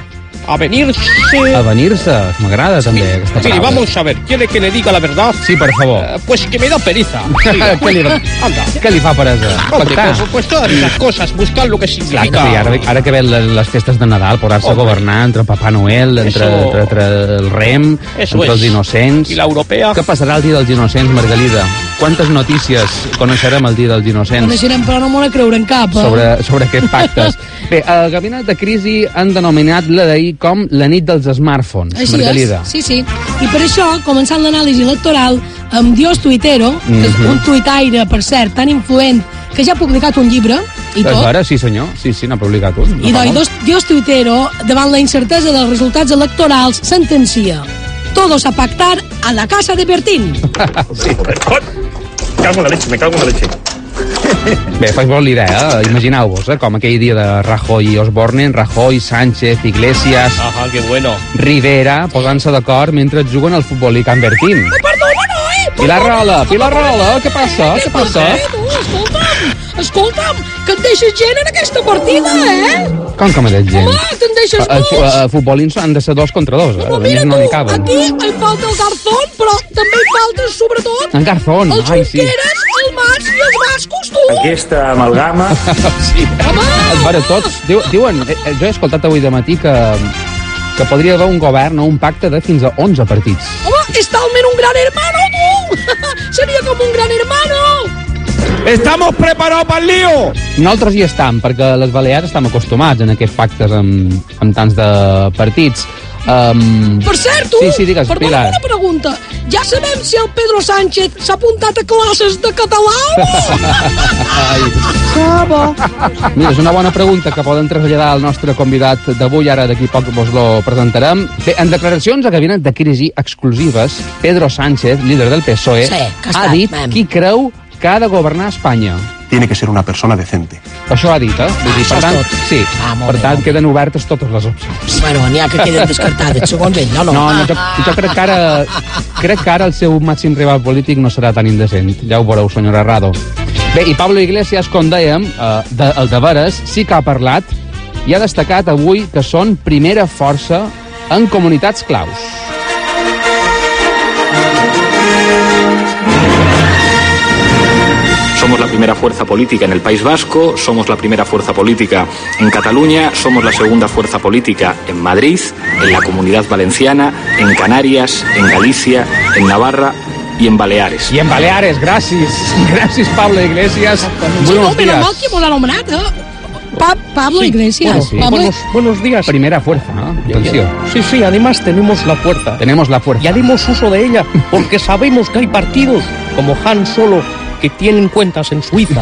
a venirse... A venir-se, m'agrada també aquesta Mire, paraula. vamos a ver, ¿quiere que le diga la verdad? Sí, per favor. Eh, pues que me da pereza. Què li, Anda. què li fa peresa? Hombre, Pactar. pues, pues todas esas cosas, buscar lo que Clar significa. que sí, ara, ara que ven les, les festes de Nadal, posar-se a Hombre. governar entre Papà Noel, entre, Eso- entre, entre el rem, Eso entre es. els innocents... I l'europea? Què passarà el dia dels innocents, Margalida? Quantes notícies coneixerem el dia dels innocents? Coneixerem, però no m'ho creure en cap. Eh? sobre, sobre aquests pactes. Bé, el gabinet de crisi han denominat la d'ahir com la nit dels smartphones. Així Margalida. és, sí, sí. I per això, començant l'anàlisi electoral, amb Dios Tuitero, que és Mhm. un tuitaire, per cert, tan influent, que ja ha publicat un llibre, i És tot, vera? Sí, senyor. Sí, sí, n'ha publicat un. i No fa doncs, molt. Dios, Dios Tuitero, davant la incertesa dels resultats electorals, sentencia: todos a pactar a la casa de Bertín. Sí, me cago en la leche, me cago en la leche. Bé, faig-vos l'idea, eh? Imagineu-vos, eh? com aquell dia de Rajoy i Osborne, Rajoy, Sánchez, Iglesias, Ajá, qué bueno. Rivera, posant-se d'acord mentre juguen al futbol i Can Bertín. Perdona, no, eh? Pilar Rola, Pilar Rola, què passa? Què passa? Eh, tu, escolta'm, escolta'm, que et deixes gent en aquesta partida, eh? Com que m'ha dit gent? Home, te'n deixes A, a, dos. a, a futbolins han de ser dos contra dos, eh? A Mira més no tu, n'hi caben. aquí em falta el Garzón, però també em falta, sobretot, En Garzón, el ai, sí. Junqueras, el Mas i els bascos, tu. Aquesta amalgama... Sí, els veure tots. Diu, diuen, eh, eh, jo he escoltat avui de matí que, que podria haver un govern o un pacte de fins a onze partits. Home, és talment un gran hermano, tu. Seria com un gran hermano. Estamos preparados para el lío. Nosaltres hi estam, perquè les Balears estem acostumats en aquests pactes amb, amb tants de partits. Um, Per cert, tu, Sí, sí, digues, perdona Pilar. una pregunta. Ja sabem si el Pedro Sánchez s'ha apuntat a classes de català o no? Mira, és una bona pregunta que poden traslladar al nostre convidat d'avui, ara d'aquí poc vos lo presentarem. Bé, en declaracions a gabinet de crisi exclusives, Pedro Sánchez, líder del P S O E, Sí, que ha està, dit mem. qui creu que ha de governar Espanya. Tiene que ser una persona decente. Això ha dit, eh? Vull dir, Això per és tant, tot. sí, Ah, molt per bé, tant, molt bé. queden obertes totes les opcions. Bueno, n'hi ha que queden descartades, segons ell, no? No, No, no jo, jo crec, que ara, crec que ara el seu màxim rival polític no serà tan indecent. Ja ho veureu, senyora Arrado. Bé, i Pablo Iglesias, com dèiem, eh, de, el de veres, sí que ha parlat i ha destacat avui que són primera força en comunitats claus. Somos la primera fuerza política en el País Vasco, somos la primera fuerza política en Cataluña, somos la segunda fuerza política en Madrid, en la Comunidad Valenciana, en Canarias, en Galicia, en Navarra y en Baleares. I en Baleares, gràcies. Gràcies, Pablo Iglesias. Sí, Buenos no, però días. mal que m'ho l'ha anomenat, eh? Pa Pablo Sí, Iglesias. bueno, sí. Pablo... Buenos, buenos días. Primera fuerza, ¿no? Atención. Sí, sí, además tenemos la fuerza. Tenemos la fuerza. Y haremos uso de ella, porque sabemos que hay partidos como Han Solo que tienen cuentas en Suiza.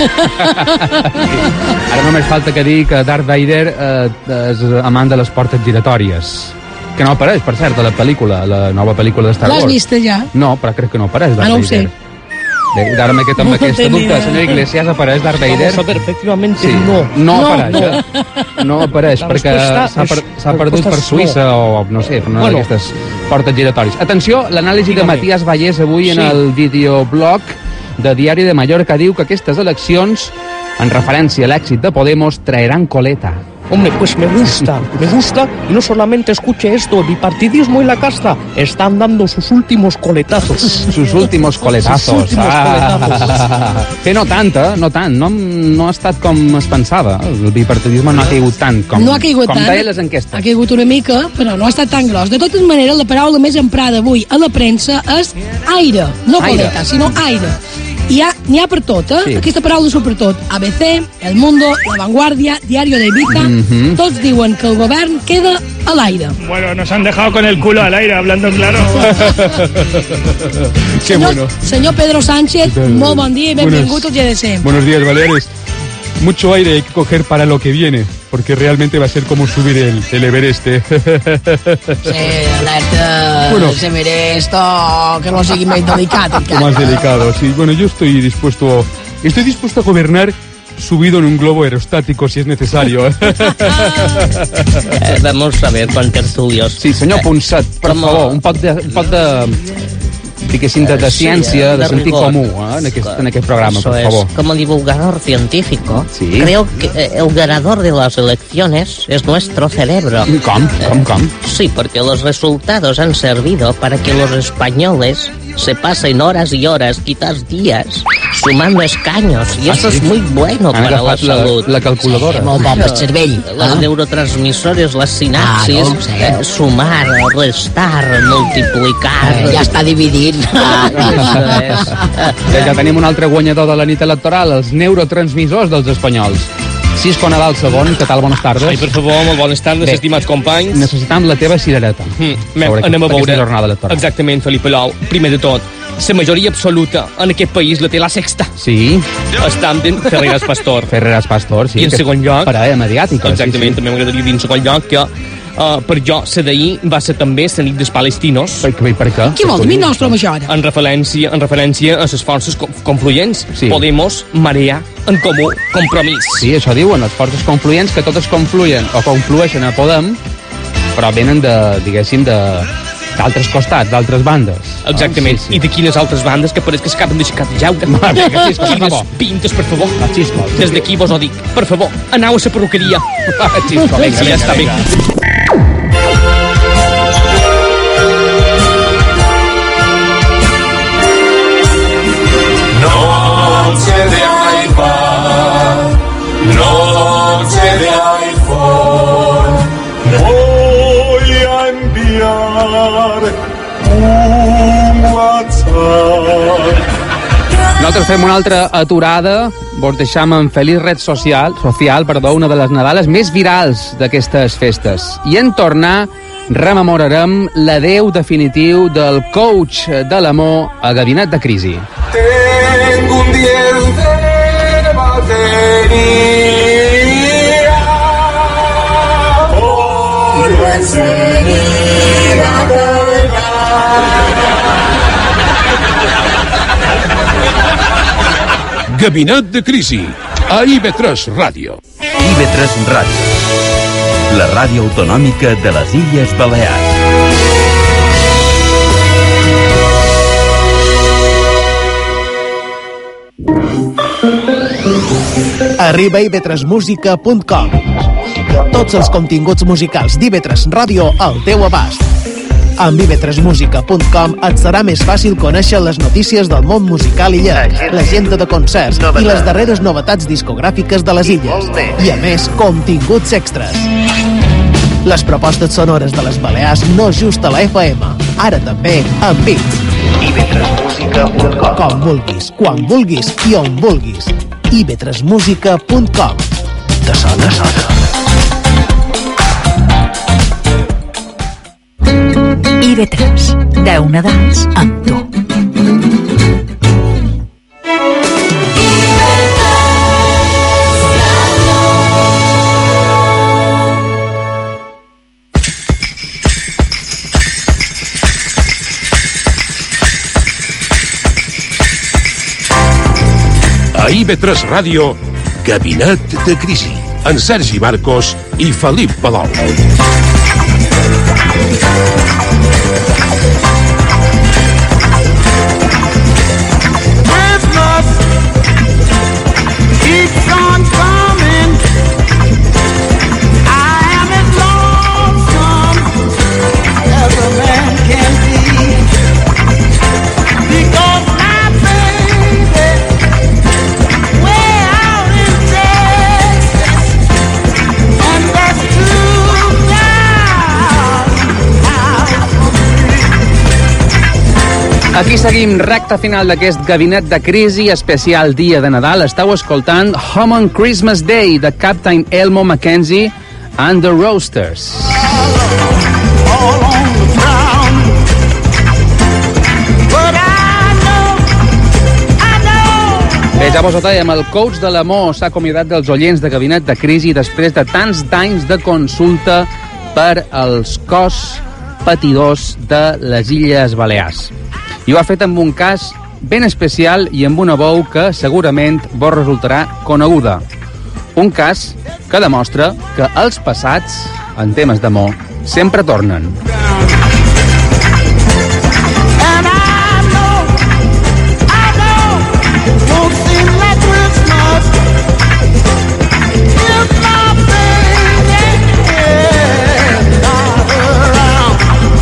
Ara només falta que dir que Darth Vader eh, és amant de les portes giratòries. Que no apareix, per cert, a la pel·lícula, la nova pel·lícula de Star Wars. L'has vist ja? No, però crec que no apareix Darth Ah, no ho Vader. sé. Bé, ara amb aquest, amb No aquesta tenía dubte, idea. senyor Iglesias, apareix Darth Vader? Vamos a ver, efectivamente Sí. no. No, No, apareix, no. eh? No apareix, La perquè resposta s'ha per, és- s'ha la perdut resposta per és Suïssa no. o, no sé, per una Bueno. d'aquestes portes giratòries. Atenció, l'anàlisi de Dígame. Matías Vallès avui en Sí. el videoblog de Diari de Mallorca diu que aquestes eleccions, en referència a l'èxit de Podemos, traeran coleta. Hombre, pues me gusta, me gusta, y no solamente escuche esto, el bipartidismo y la casta están dando sus últimos coletazos. Sus últimos coletazos. Sus últimos coletazos. Ah. Bé, no tant, eh? No tant. No, no ha estat com es pensava. El bipartidisme no ha caigut tant com, No ha caigut com tant. deien les enquestes. Ha caigut una mica, però no ha estat tan gros. De totes maneres, la paraula més emprada avui a la premsa és aire. No Aire. coleta, sinó aire. I ha- n'hi ha per tot, eh? Sí. Aquesta paraula surt per tot. A B C, El Mundo, La Vanguardia, Diario de Ibiza, Mhm. tots diuen que el govern queda a l'aire. Bueno, nos han dejado con el culo al aire, hablando claro. Qué senyor, bueno. senyor Pedro Sánchez, molt bon dia i benvingut al G D C. Buenos días, Baleares. Mucho aire hay que coger para lo que viene, porque realmente va a ser como subir el, el Everest. eh. Sí, alerta, Bueno. se mire esto, que no sigui més delicat. encara. Más delicado, sí. Bueno, yo estoy dispuesto, estoy dispuesto a gobernar subido en un globo aerostático si es necesario. Eh, vamos a ver, con tertulios. Sí, senyor Ponset, per Com a- favor, un poc de... Un poc de diguéssim, de, de Sí, ciència, de, de sentit rigor. comú, eh, en, aquest, en aquest programa, Eso por es. favor. Como divulgador científico, Sí. creo que eh, el ganador de las elecciones es nuestro cerebro. ¿Cómo? ¿Cómo? ¿Cómo? Sí, porque los resultados han servido para que los españoles se pasen horas y horas, quizás días, sumando escaños. Y Ah, eso sí? es muy bueno Han para la agafat la- salud. la calculadora. Sí, Molt bo claro. pel cervell, Los ah. neurotransmisores, las sinapsis, Claro, sí. eh, sumar, restar, multiplicar... Eh, ja està dividit. Eso es. Ja, ja tenim un altre guanyador de la nit electoral, els neurotransmissors dels espanyols. Cisco Nadal segon, què tal? Bones tardes. Ai, per favor, molt bones tardes, Bé, estimats companys. Necessitam la teva cirereta. Mm, Sobre anem, anem a aquesta veure. jornada electoral. Exactament, Felip Palau. Primer de tot, la majoria absoluta en aquest país la té la Sexta. Sí. Estan dient Ferreras Pastor. Ferreras Pastor, sí. I en que- segon lloc... Parada mediàtica. Exactament, sí, sí. també m'agradaria dir en segon lloc que uh, per jo, la d'ahir va ser també la nit dels palestinos. Per, per, per què? Qui vol dir nostre major? En referència, en referència a les forces co- confluents. Sí. Podemos, Marea, En Comú, Compromís. Sí, això diuen, les forces confluents, que totes confluyen o conflueixen a Podem, però venen de, diguéssim, de d'altres costats, d'altres bandes. Exactament. Ah, sí, sí. I de quines altres bandes que pareix que s'acaben de xacar de jaure. Va, vinga, Xisco, per Quines favor. pintes, per favor. Va, Xisco. Des d'aquí vos ho dic. Per favor, anau a la perruqueria. Va, Xisco, vinga, Sí, ja vinga, està bé. vinga. Noche de iPad, noche de iPhone, voy a enviar un WhatsApp. Nosaltres fem una altra aturada, vos deixam en feliç red social, social perdó, una de les Nadales més virals d'aquestes festes. I en tornar rememorarem l'adeu definitiu del coach de l'amor a Gabinet de Crisi. Tengo un diez de batería. Vuelvo enseguida a Gabinet de Crisi, a I V tres Ràdio. I V tres Ràdio, la ràdio autonòmica de les Illes Balears. Arriba a i ve tres música punt com. Tots els continguts musicals d'I V tres Ràdio al teu abast. Amb i ve tres música punt com et serà més fàcil conèixer les notícies del món musical illenc, l'agenda de concerts i les darreres novetats discogràfiques de les illes. I a més, continguts extras. Les propostes sonores de les Balears no just a la F M, ara també amb Beats. i ve tres música punt com. Com vulguis, quan vulguis i on vulguis. i ve tres música punt com. Te sona, sona. I ve tres, deu Nadals amb tu. A I V tres Ràdio, Gabinet de Crisi, en Sergi Marcos i Felip Palau. Christmas keeps on coming. I am as lonesome as a man can be, because my baby way out in Texas, and that's too far out for me. Aquí seguim, recta final d'aquest gabinet de crisi especial dia de Nadal. Estau escoltant Home on Christmas Day de Captain Elmo Mackenzie and the Roasters. Bé, ja vos ho dèiem, el coach de l'amor s'ha acomiadat dels oients de gabinet de crisi després de tants d'anys de consulta per als cos patidors de les Illes Balears. I ho ha fet amb un cas ben especial i amb una veu que segurament vos resultarà coneguda. Un cas que demostra que els passats, en temes d'amor, sempre tornen. And I know won't seem like Christmas if my baby is not around.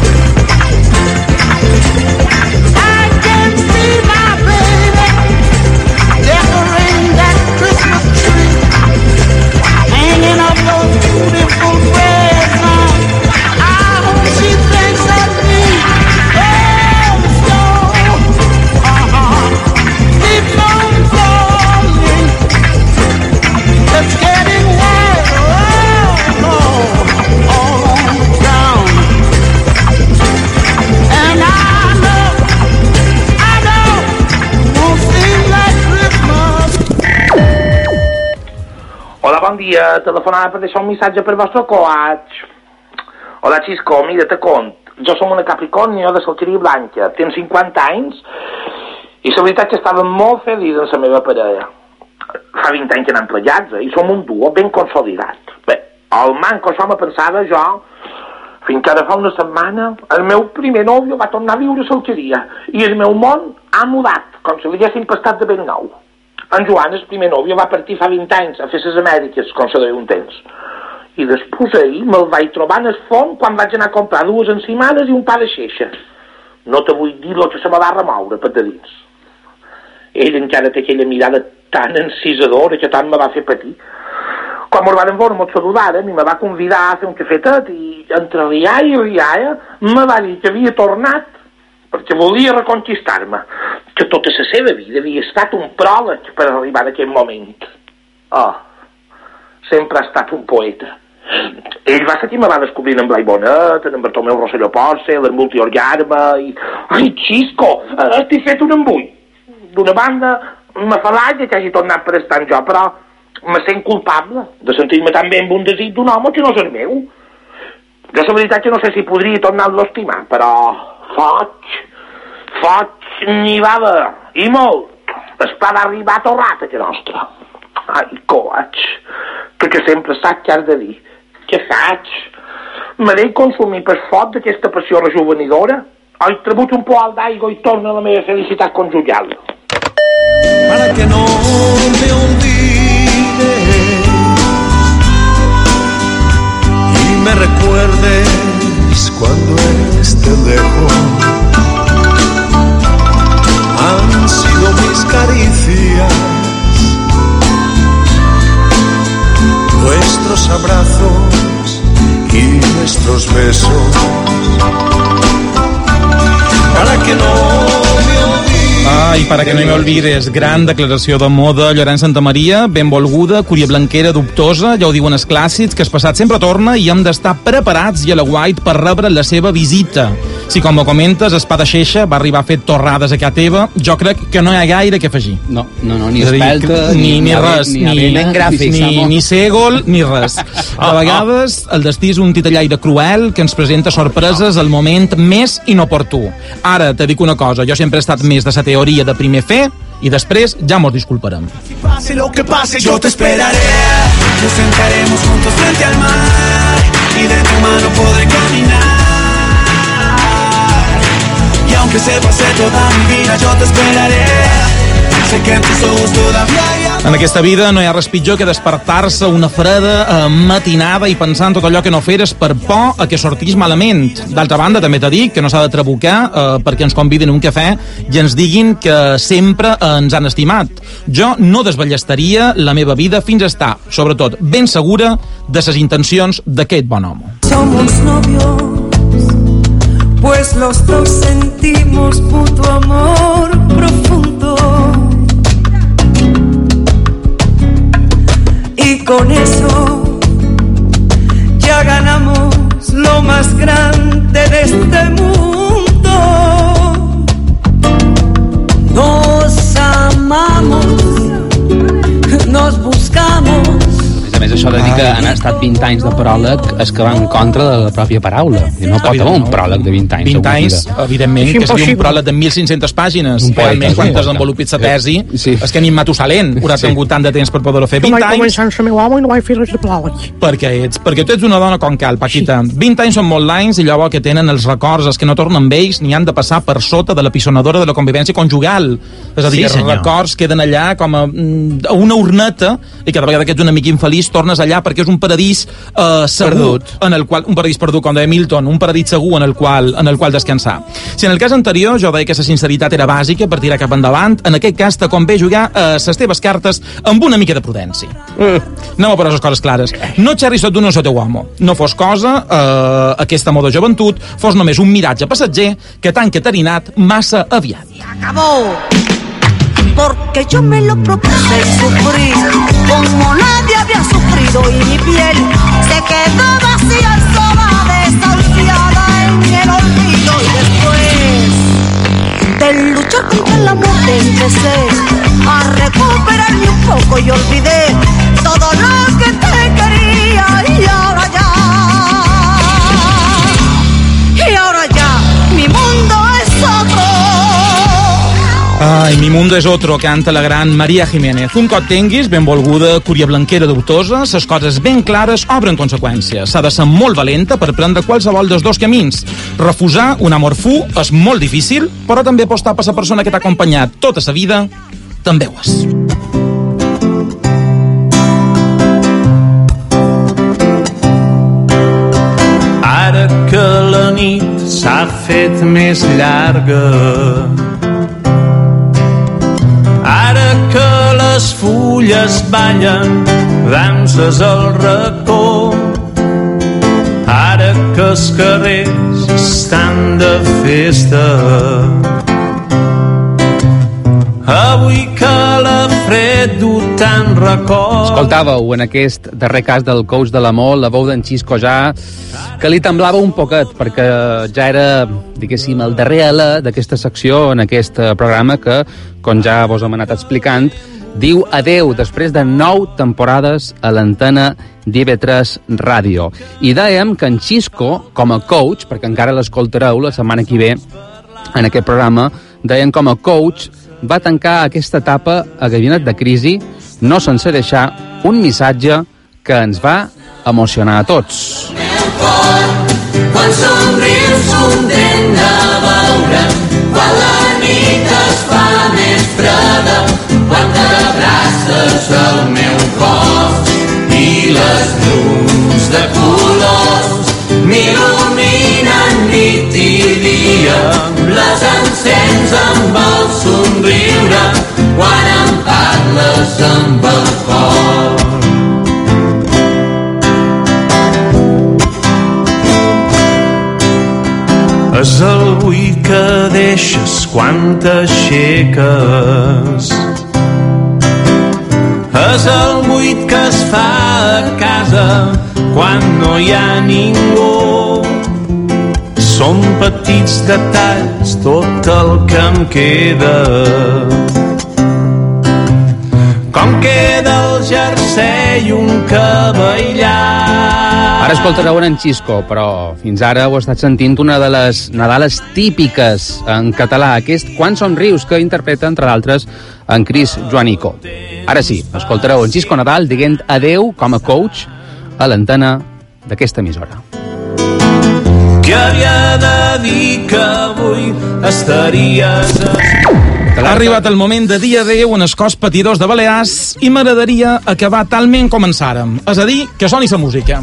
I can see my baby decorating that Christmas tree, hanging up those beautiful presents. I hope she thinks of me. Oh, the snow, uh-huh, keeps on falling. It's getting white all, all on the ground. And I know, I know, it won't seem like Christmas. Hola, bon dia. Telefonava per deixar un missatge per vostre coach. Hola, Xisco, mira, te cont. Jo som una Capricornio de Salteria Blanca. Tinc cinquanta anys i la veritat que estava molt feliç amb la meva parella. Fa vint anys que anem plegats, eh? I som un duo ben consolidat. Bé, el manco això me pensava jo, fins que ara fa una setmana, el meu primer nòvio va tornar a viure a Salteria i el meu món ha mudat, com si l'haguessin pastat de ben nou. En Joan, el primer nòvio, va partir fa vint anys a fer les Amèriques, com se deia un temps. I després ahir me'l vaig trobar en el fons quan vaig anar a comprar dues encimades i un pa de xeixa. No te vull dir el que se me va remoure per de dins. Ell encara té aquella mirada tan encisadora que tant me va fer patir. Quan me'l van veure molt saludar, mi me va convidar a fer un cafetet i entre rialla i rialla me va dir que havia tornat perquè volia reconquistar-me, que tota la seva vida havia estat un pròleg per arribar a aquest moment. Oh, sempre ha estat un poeta. Ell va ser qui me va descobrir en Blai Bonet, en Bartomeu Rosselló Porce, en Multiorgarma i... Ai, Xisco, estic fet un embull. D'una banda, me fa l'any que hagi tornat per estar jo, però me sent culpable de sentir-me tan bé amb un desig d'un home que no és el meu. Jo la veritat que no sé si podria tornar-lo a estimar, però foig, foig n'hi va haver, i molt. Es pla d'arribar torrat, que nostre. Ai, coach, tu que sempre saps què has de dir. Què faig? Me deig consumir per fort d'aquesta passió rejuvenidora? O hi tributo un poal d'aigua i torna la meva felicitat conjugal? Para que no me olvides y me recuerdes cuando esté lejos. Han sido mis caricias, nuestros abrazos y nuestros besos, para que no me olvides. Ai, para que no me olvides, gran declaració d'amor de Llorenç Santamaria, benvolguda, Cúria Blanquera dubtosa, ja ho diuen els clàssics, que el passat sempre torna i hem d'estar preparats i a la guait per rebre la seva visita. Si, com ho comentes, Espada Xeixa va arribar a fer torrades a casa teva, jo crec que no hi ha gaire que afegir. No, no, no, ni És a dir, espelta, ni, ni, ni res, ni, ni, ni, ben gràfics, ni, ni ségol, ni res. A vegades el destí és un titellaire cruel que ens presenta sorpreses al moment més inoportú. Ara, te dic una cosa, jo sempre he estat més de la teoria de primer fer i després ja mos disculparem. Pase lo que pase, yo te esperaré. Nos sentaremos juntos frente al mar y de tu mano podré caminar. Y aunque se pase toda mi vida, yo te esperaré. Sé que en tus ojos todavía hay... En aquesta vida no hi ha res pitjor que despertar-se una freda eh, matinada i pensar en tot allò que no feres per por a que sortís malament. D'altra banda, també t'he dit que no s'ha de trabucar eh, perquè ens conviden a un cafè i ens diguin que sempre eh, ens han estimat. Jo no desballestaria la meva vida fins a estar, sobretot, ben segura de les intencions d'aquest bon home. Somos novios, pues los dos sentimos mutuo amor profundo. Y con eso ya ganamos lo más grande de este mundo. Nos amamos, nos buscamos. A més, això de dir que han estat vint anys de pròleg és que va en contra de la pròpia paraula. I no pot haver un pròleg de vint anys. vint anys, evidentment, que seria un pròleg de mil cinc-centes pàgines. Realment, quan t'has envolupit la tesi, és que ni Matusalén haurà tingut tant de temps per poder-ho fer. vint anys... començant la meva home i no vaig fer res de pròleg. Perquè ets, perquè tu ets una dona com cal, Paquita. vint anys són molts anys i llavors que tenen els records, els que no tornen amb ells, ni han de passar per sota de la pisonadora de la convivència conjugal. És a dir, els records queden allà com a, a una urneta i cada vegada que ets un amic infeliç tornes allà perquè és un paradís eh, segur, perdut. En el qual, un paradís perdut, com deia Milton, un paradís segur en el qual, en el qual descansar. Si en el cas anterior jo deia que la sinceritat era bàsica per tirar cap endavant, en aquest cas te convé jugar a les teves cartes amb una mica de prudència. Mm. Anem a posar les coses clares. No xerris tot d'un o teu home. No fos cosa, eh, aquesta moda joventut, fos només un miratge passatger que t'han catarinat massa aviat. Acabó. Porque yo me lo propuse sufrir como nadie había sufrido y mi piel se quedó vacía, sola, desahuciada en el olvido y después de luchar contra la muerte empecé a recuperarme un poco y olvidé todo lo que te quería y ahora ya, y ahora ya mi mundo es otro. Ai, mi mundo és otro, canta la gran Maria Jiménez. Un cop tinguis, benvolguda Cúria Blanquera dubtosa, ses coses ben clares obren conseqüències. S'ha de ser molt valenta per prendre qualsevol dels dos camins. Refusar un amor fu és molt difícil, però també apostar per la persona que t'ha acompanyat tota sa vida també ho és. Ara que la nit s'ha fet més llarga, ara que les fulles ballen danses al racó, ara que els carrers estan de festa, avui que la fred du tant record. Escoltàveu en aquest darrer cas del coach de l'amor la veu d'en Xisco ja que li temblava un poquet perquè ja era, diguéssim, el darrer alè d'aquesta secció en aquest programa que, com ja vos hem anat explicant, diu adeu després de nou temporades a l'antena d'I V tres Ràdio. I dèiem que en Xisco, com a coach, perquè encara l'escoltareu la setmana que ve en aquest programa, deien com a coach va tancar aquesta etapa a Gabinet de Crisi no sense deixar un missatge que ens va emocionar a tots. Quan somrius content de veure'm, quan la nit es fa més freda, quan t'abraces al meu cos i les llums de colors m'il·luminen nit i dia, les encens amb el somriure quan em parles amb el cor. És el buit que deixes quan t'aixeques, és el buit que es fa a casa quan no hi ha ningú. Són petits detalls tot el que em queda, com queda el jersei un cavallar. Ara escoltareu en Xisco, però fins ara ho he estat sentint una de les Nadales típiques en català, aquest Quan somrius, que interpreta, entre d'altres, en Cris Joanico. Ara sí, escoltareu en Xisco Nadal dient adeu com a coach a l'antena d'aquesta emissora. Que havia de dir que avui estaries... Ha arribat el moment de dir adeu en els cos patidors de Balears i m'agradaria acabar talment començàrem, és a dir, que soni la música.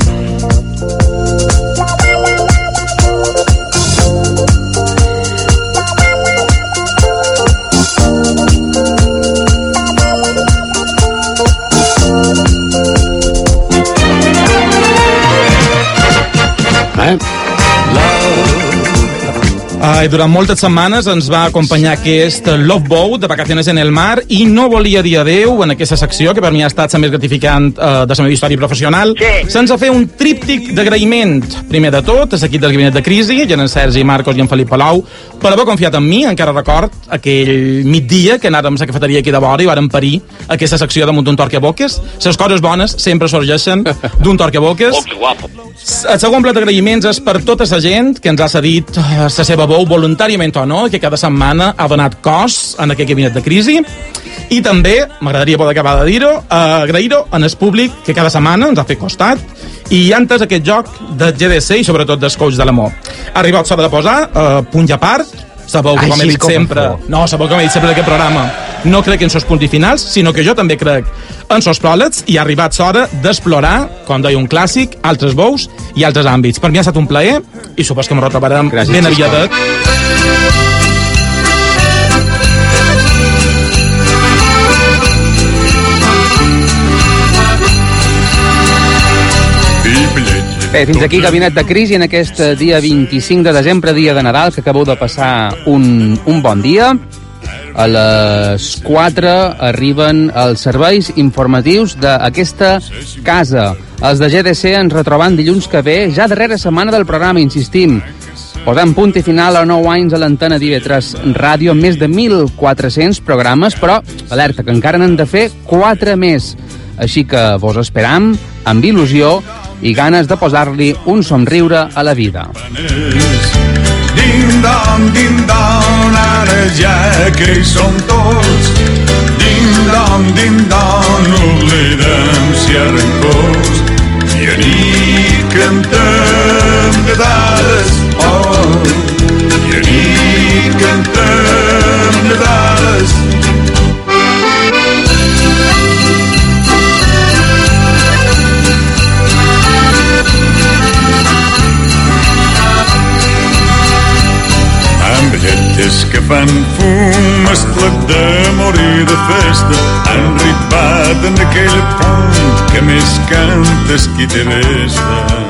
Uh, durant moltes setmanes ens va acompanyar aquest Love Boat de Vacaciones en el Mar i no volia dir adeu en aquesta secció, que per mi ha estat la més gratificant uh, de la meva història professional, sí. sense fer un tríptic d'agraïment. Primer de tot, a l'equip del Gabinet de Crisi, i en Sergi Marcos i en Felip Palau, per haver confiat en mi. Encara record aquell migdia que anàrem a la cafeteria aquí de vora i vàrem parir aquesta secció damunt d'un torcaboques. Les coses bones sempre sorgeixen d'un torcaboques. Oh, que guapo. El segon plat d'agraïments és per tota la gent que ens ha cedit la seva veu voluntàriament o no, que cada setmana ha donat cos en aquest Gabinet de Crisi. I també, m'agradaria poder acabar de dir-ho, eh, agrair-ho en el públic que cada setmana ens ha fet costat i antes aquest joc de G D C i sobretot dels coach de l'amor. Ha arribat l'hora de posar eh, punt i a part. Sabeu que, com he dit sempre, no, sabeu com he dit sempre d'aquest programa, no crec en sos punts i finals, sinó que jo també crec en sos pròlets, i ha arribat l'hora d'explorar, com deia un clàssic, altres veus i altres àmbits. Per mi ha estat un plaer i supos que ens retrobarem ben aviat. Bé, fins aquí Gabinet de Crisi en aquest dia vint-i-cinc de desembre, dia de Nadal, que acabeu de passar un, un bon dia. A les quatre arriben els serveis informatius d'aquesta casa. Els de G D C ens retroben dilluns que ve, ja darrera setmana del programa, insistim. Posant punt i final a nou anys a l'antena d'I V tres Ràdio, més de mil quatre-cents programes, però, alerta, que encara n'han de fer quatre més. Així que vos esperam amb il·lusió i ganes de posar-li un somriure a la vida. Ding-dong, ding-dong, ara ja que hi som tots. Ding-dong, ding-dong, no oblidem si hi ha rencors. I anit cantem de dades, oh. I anit cantem de dades. Velletes que fan fum, esclat de morir de festa, han ripat en aquell punt que més cantes qui te vesta.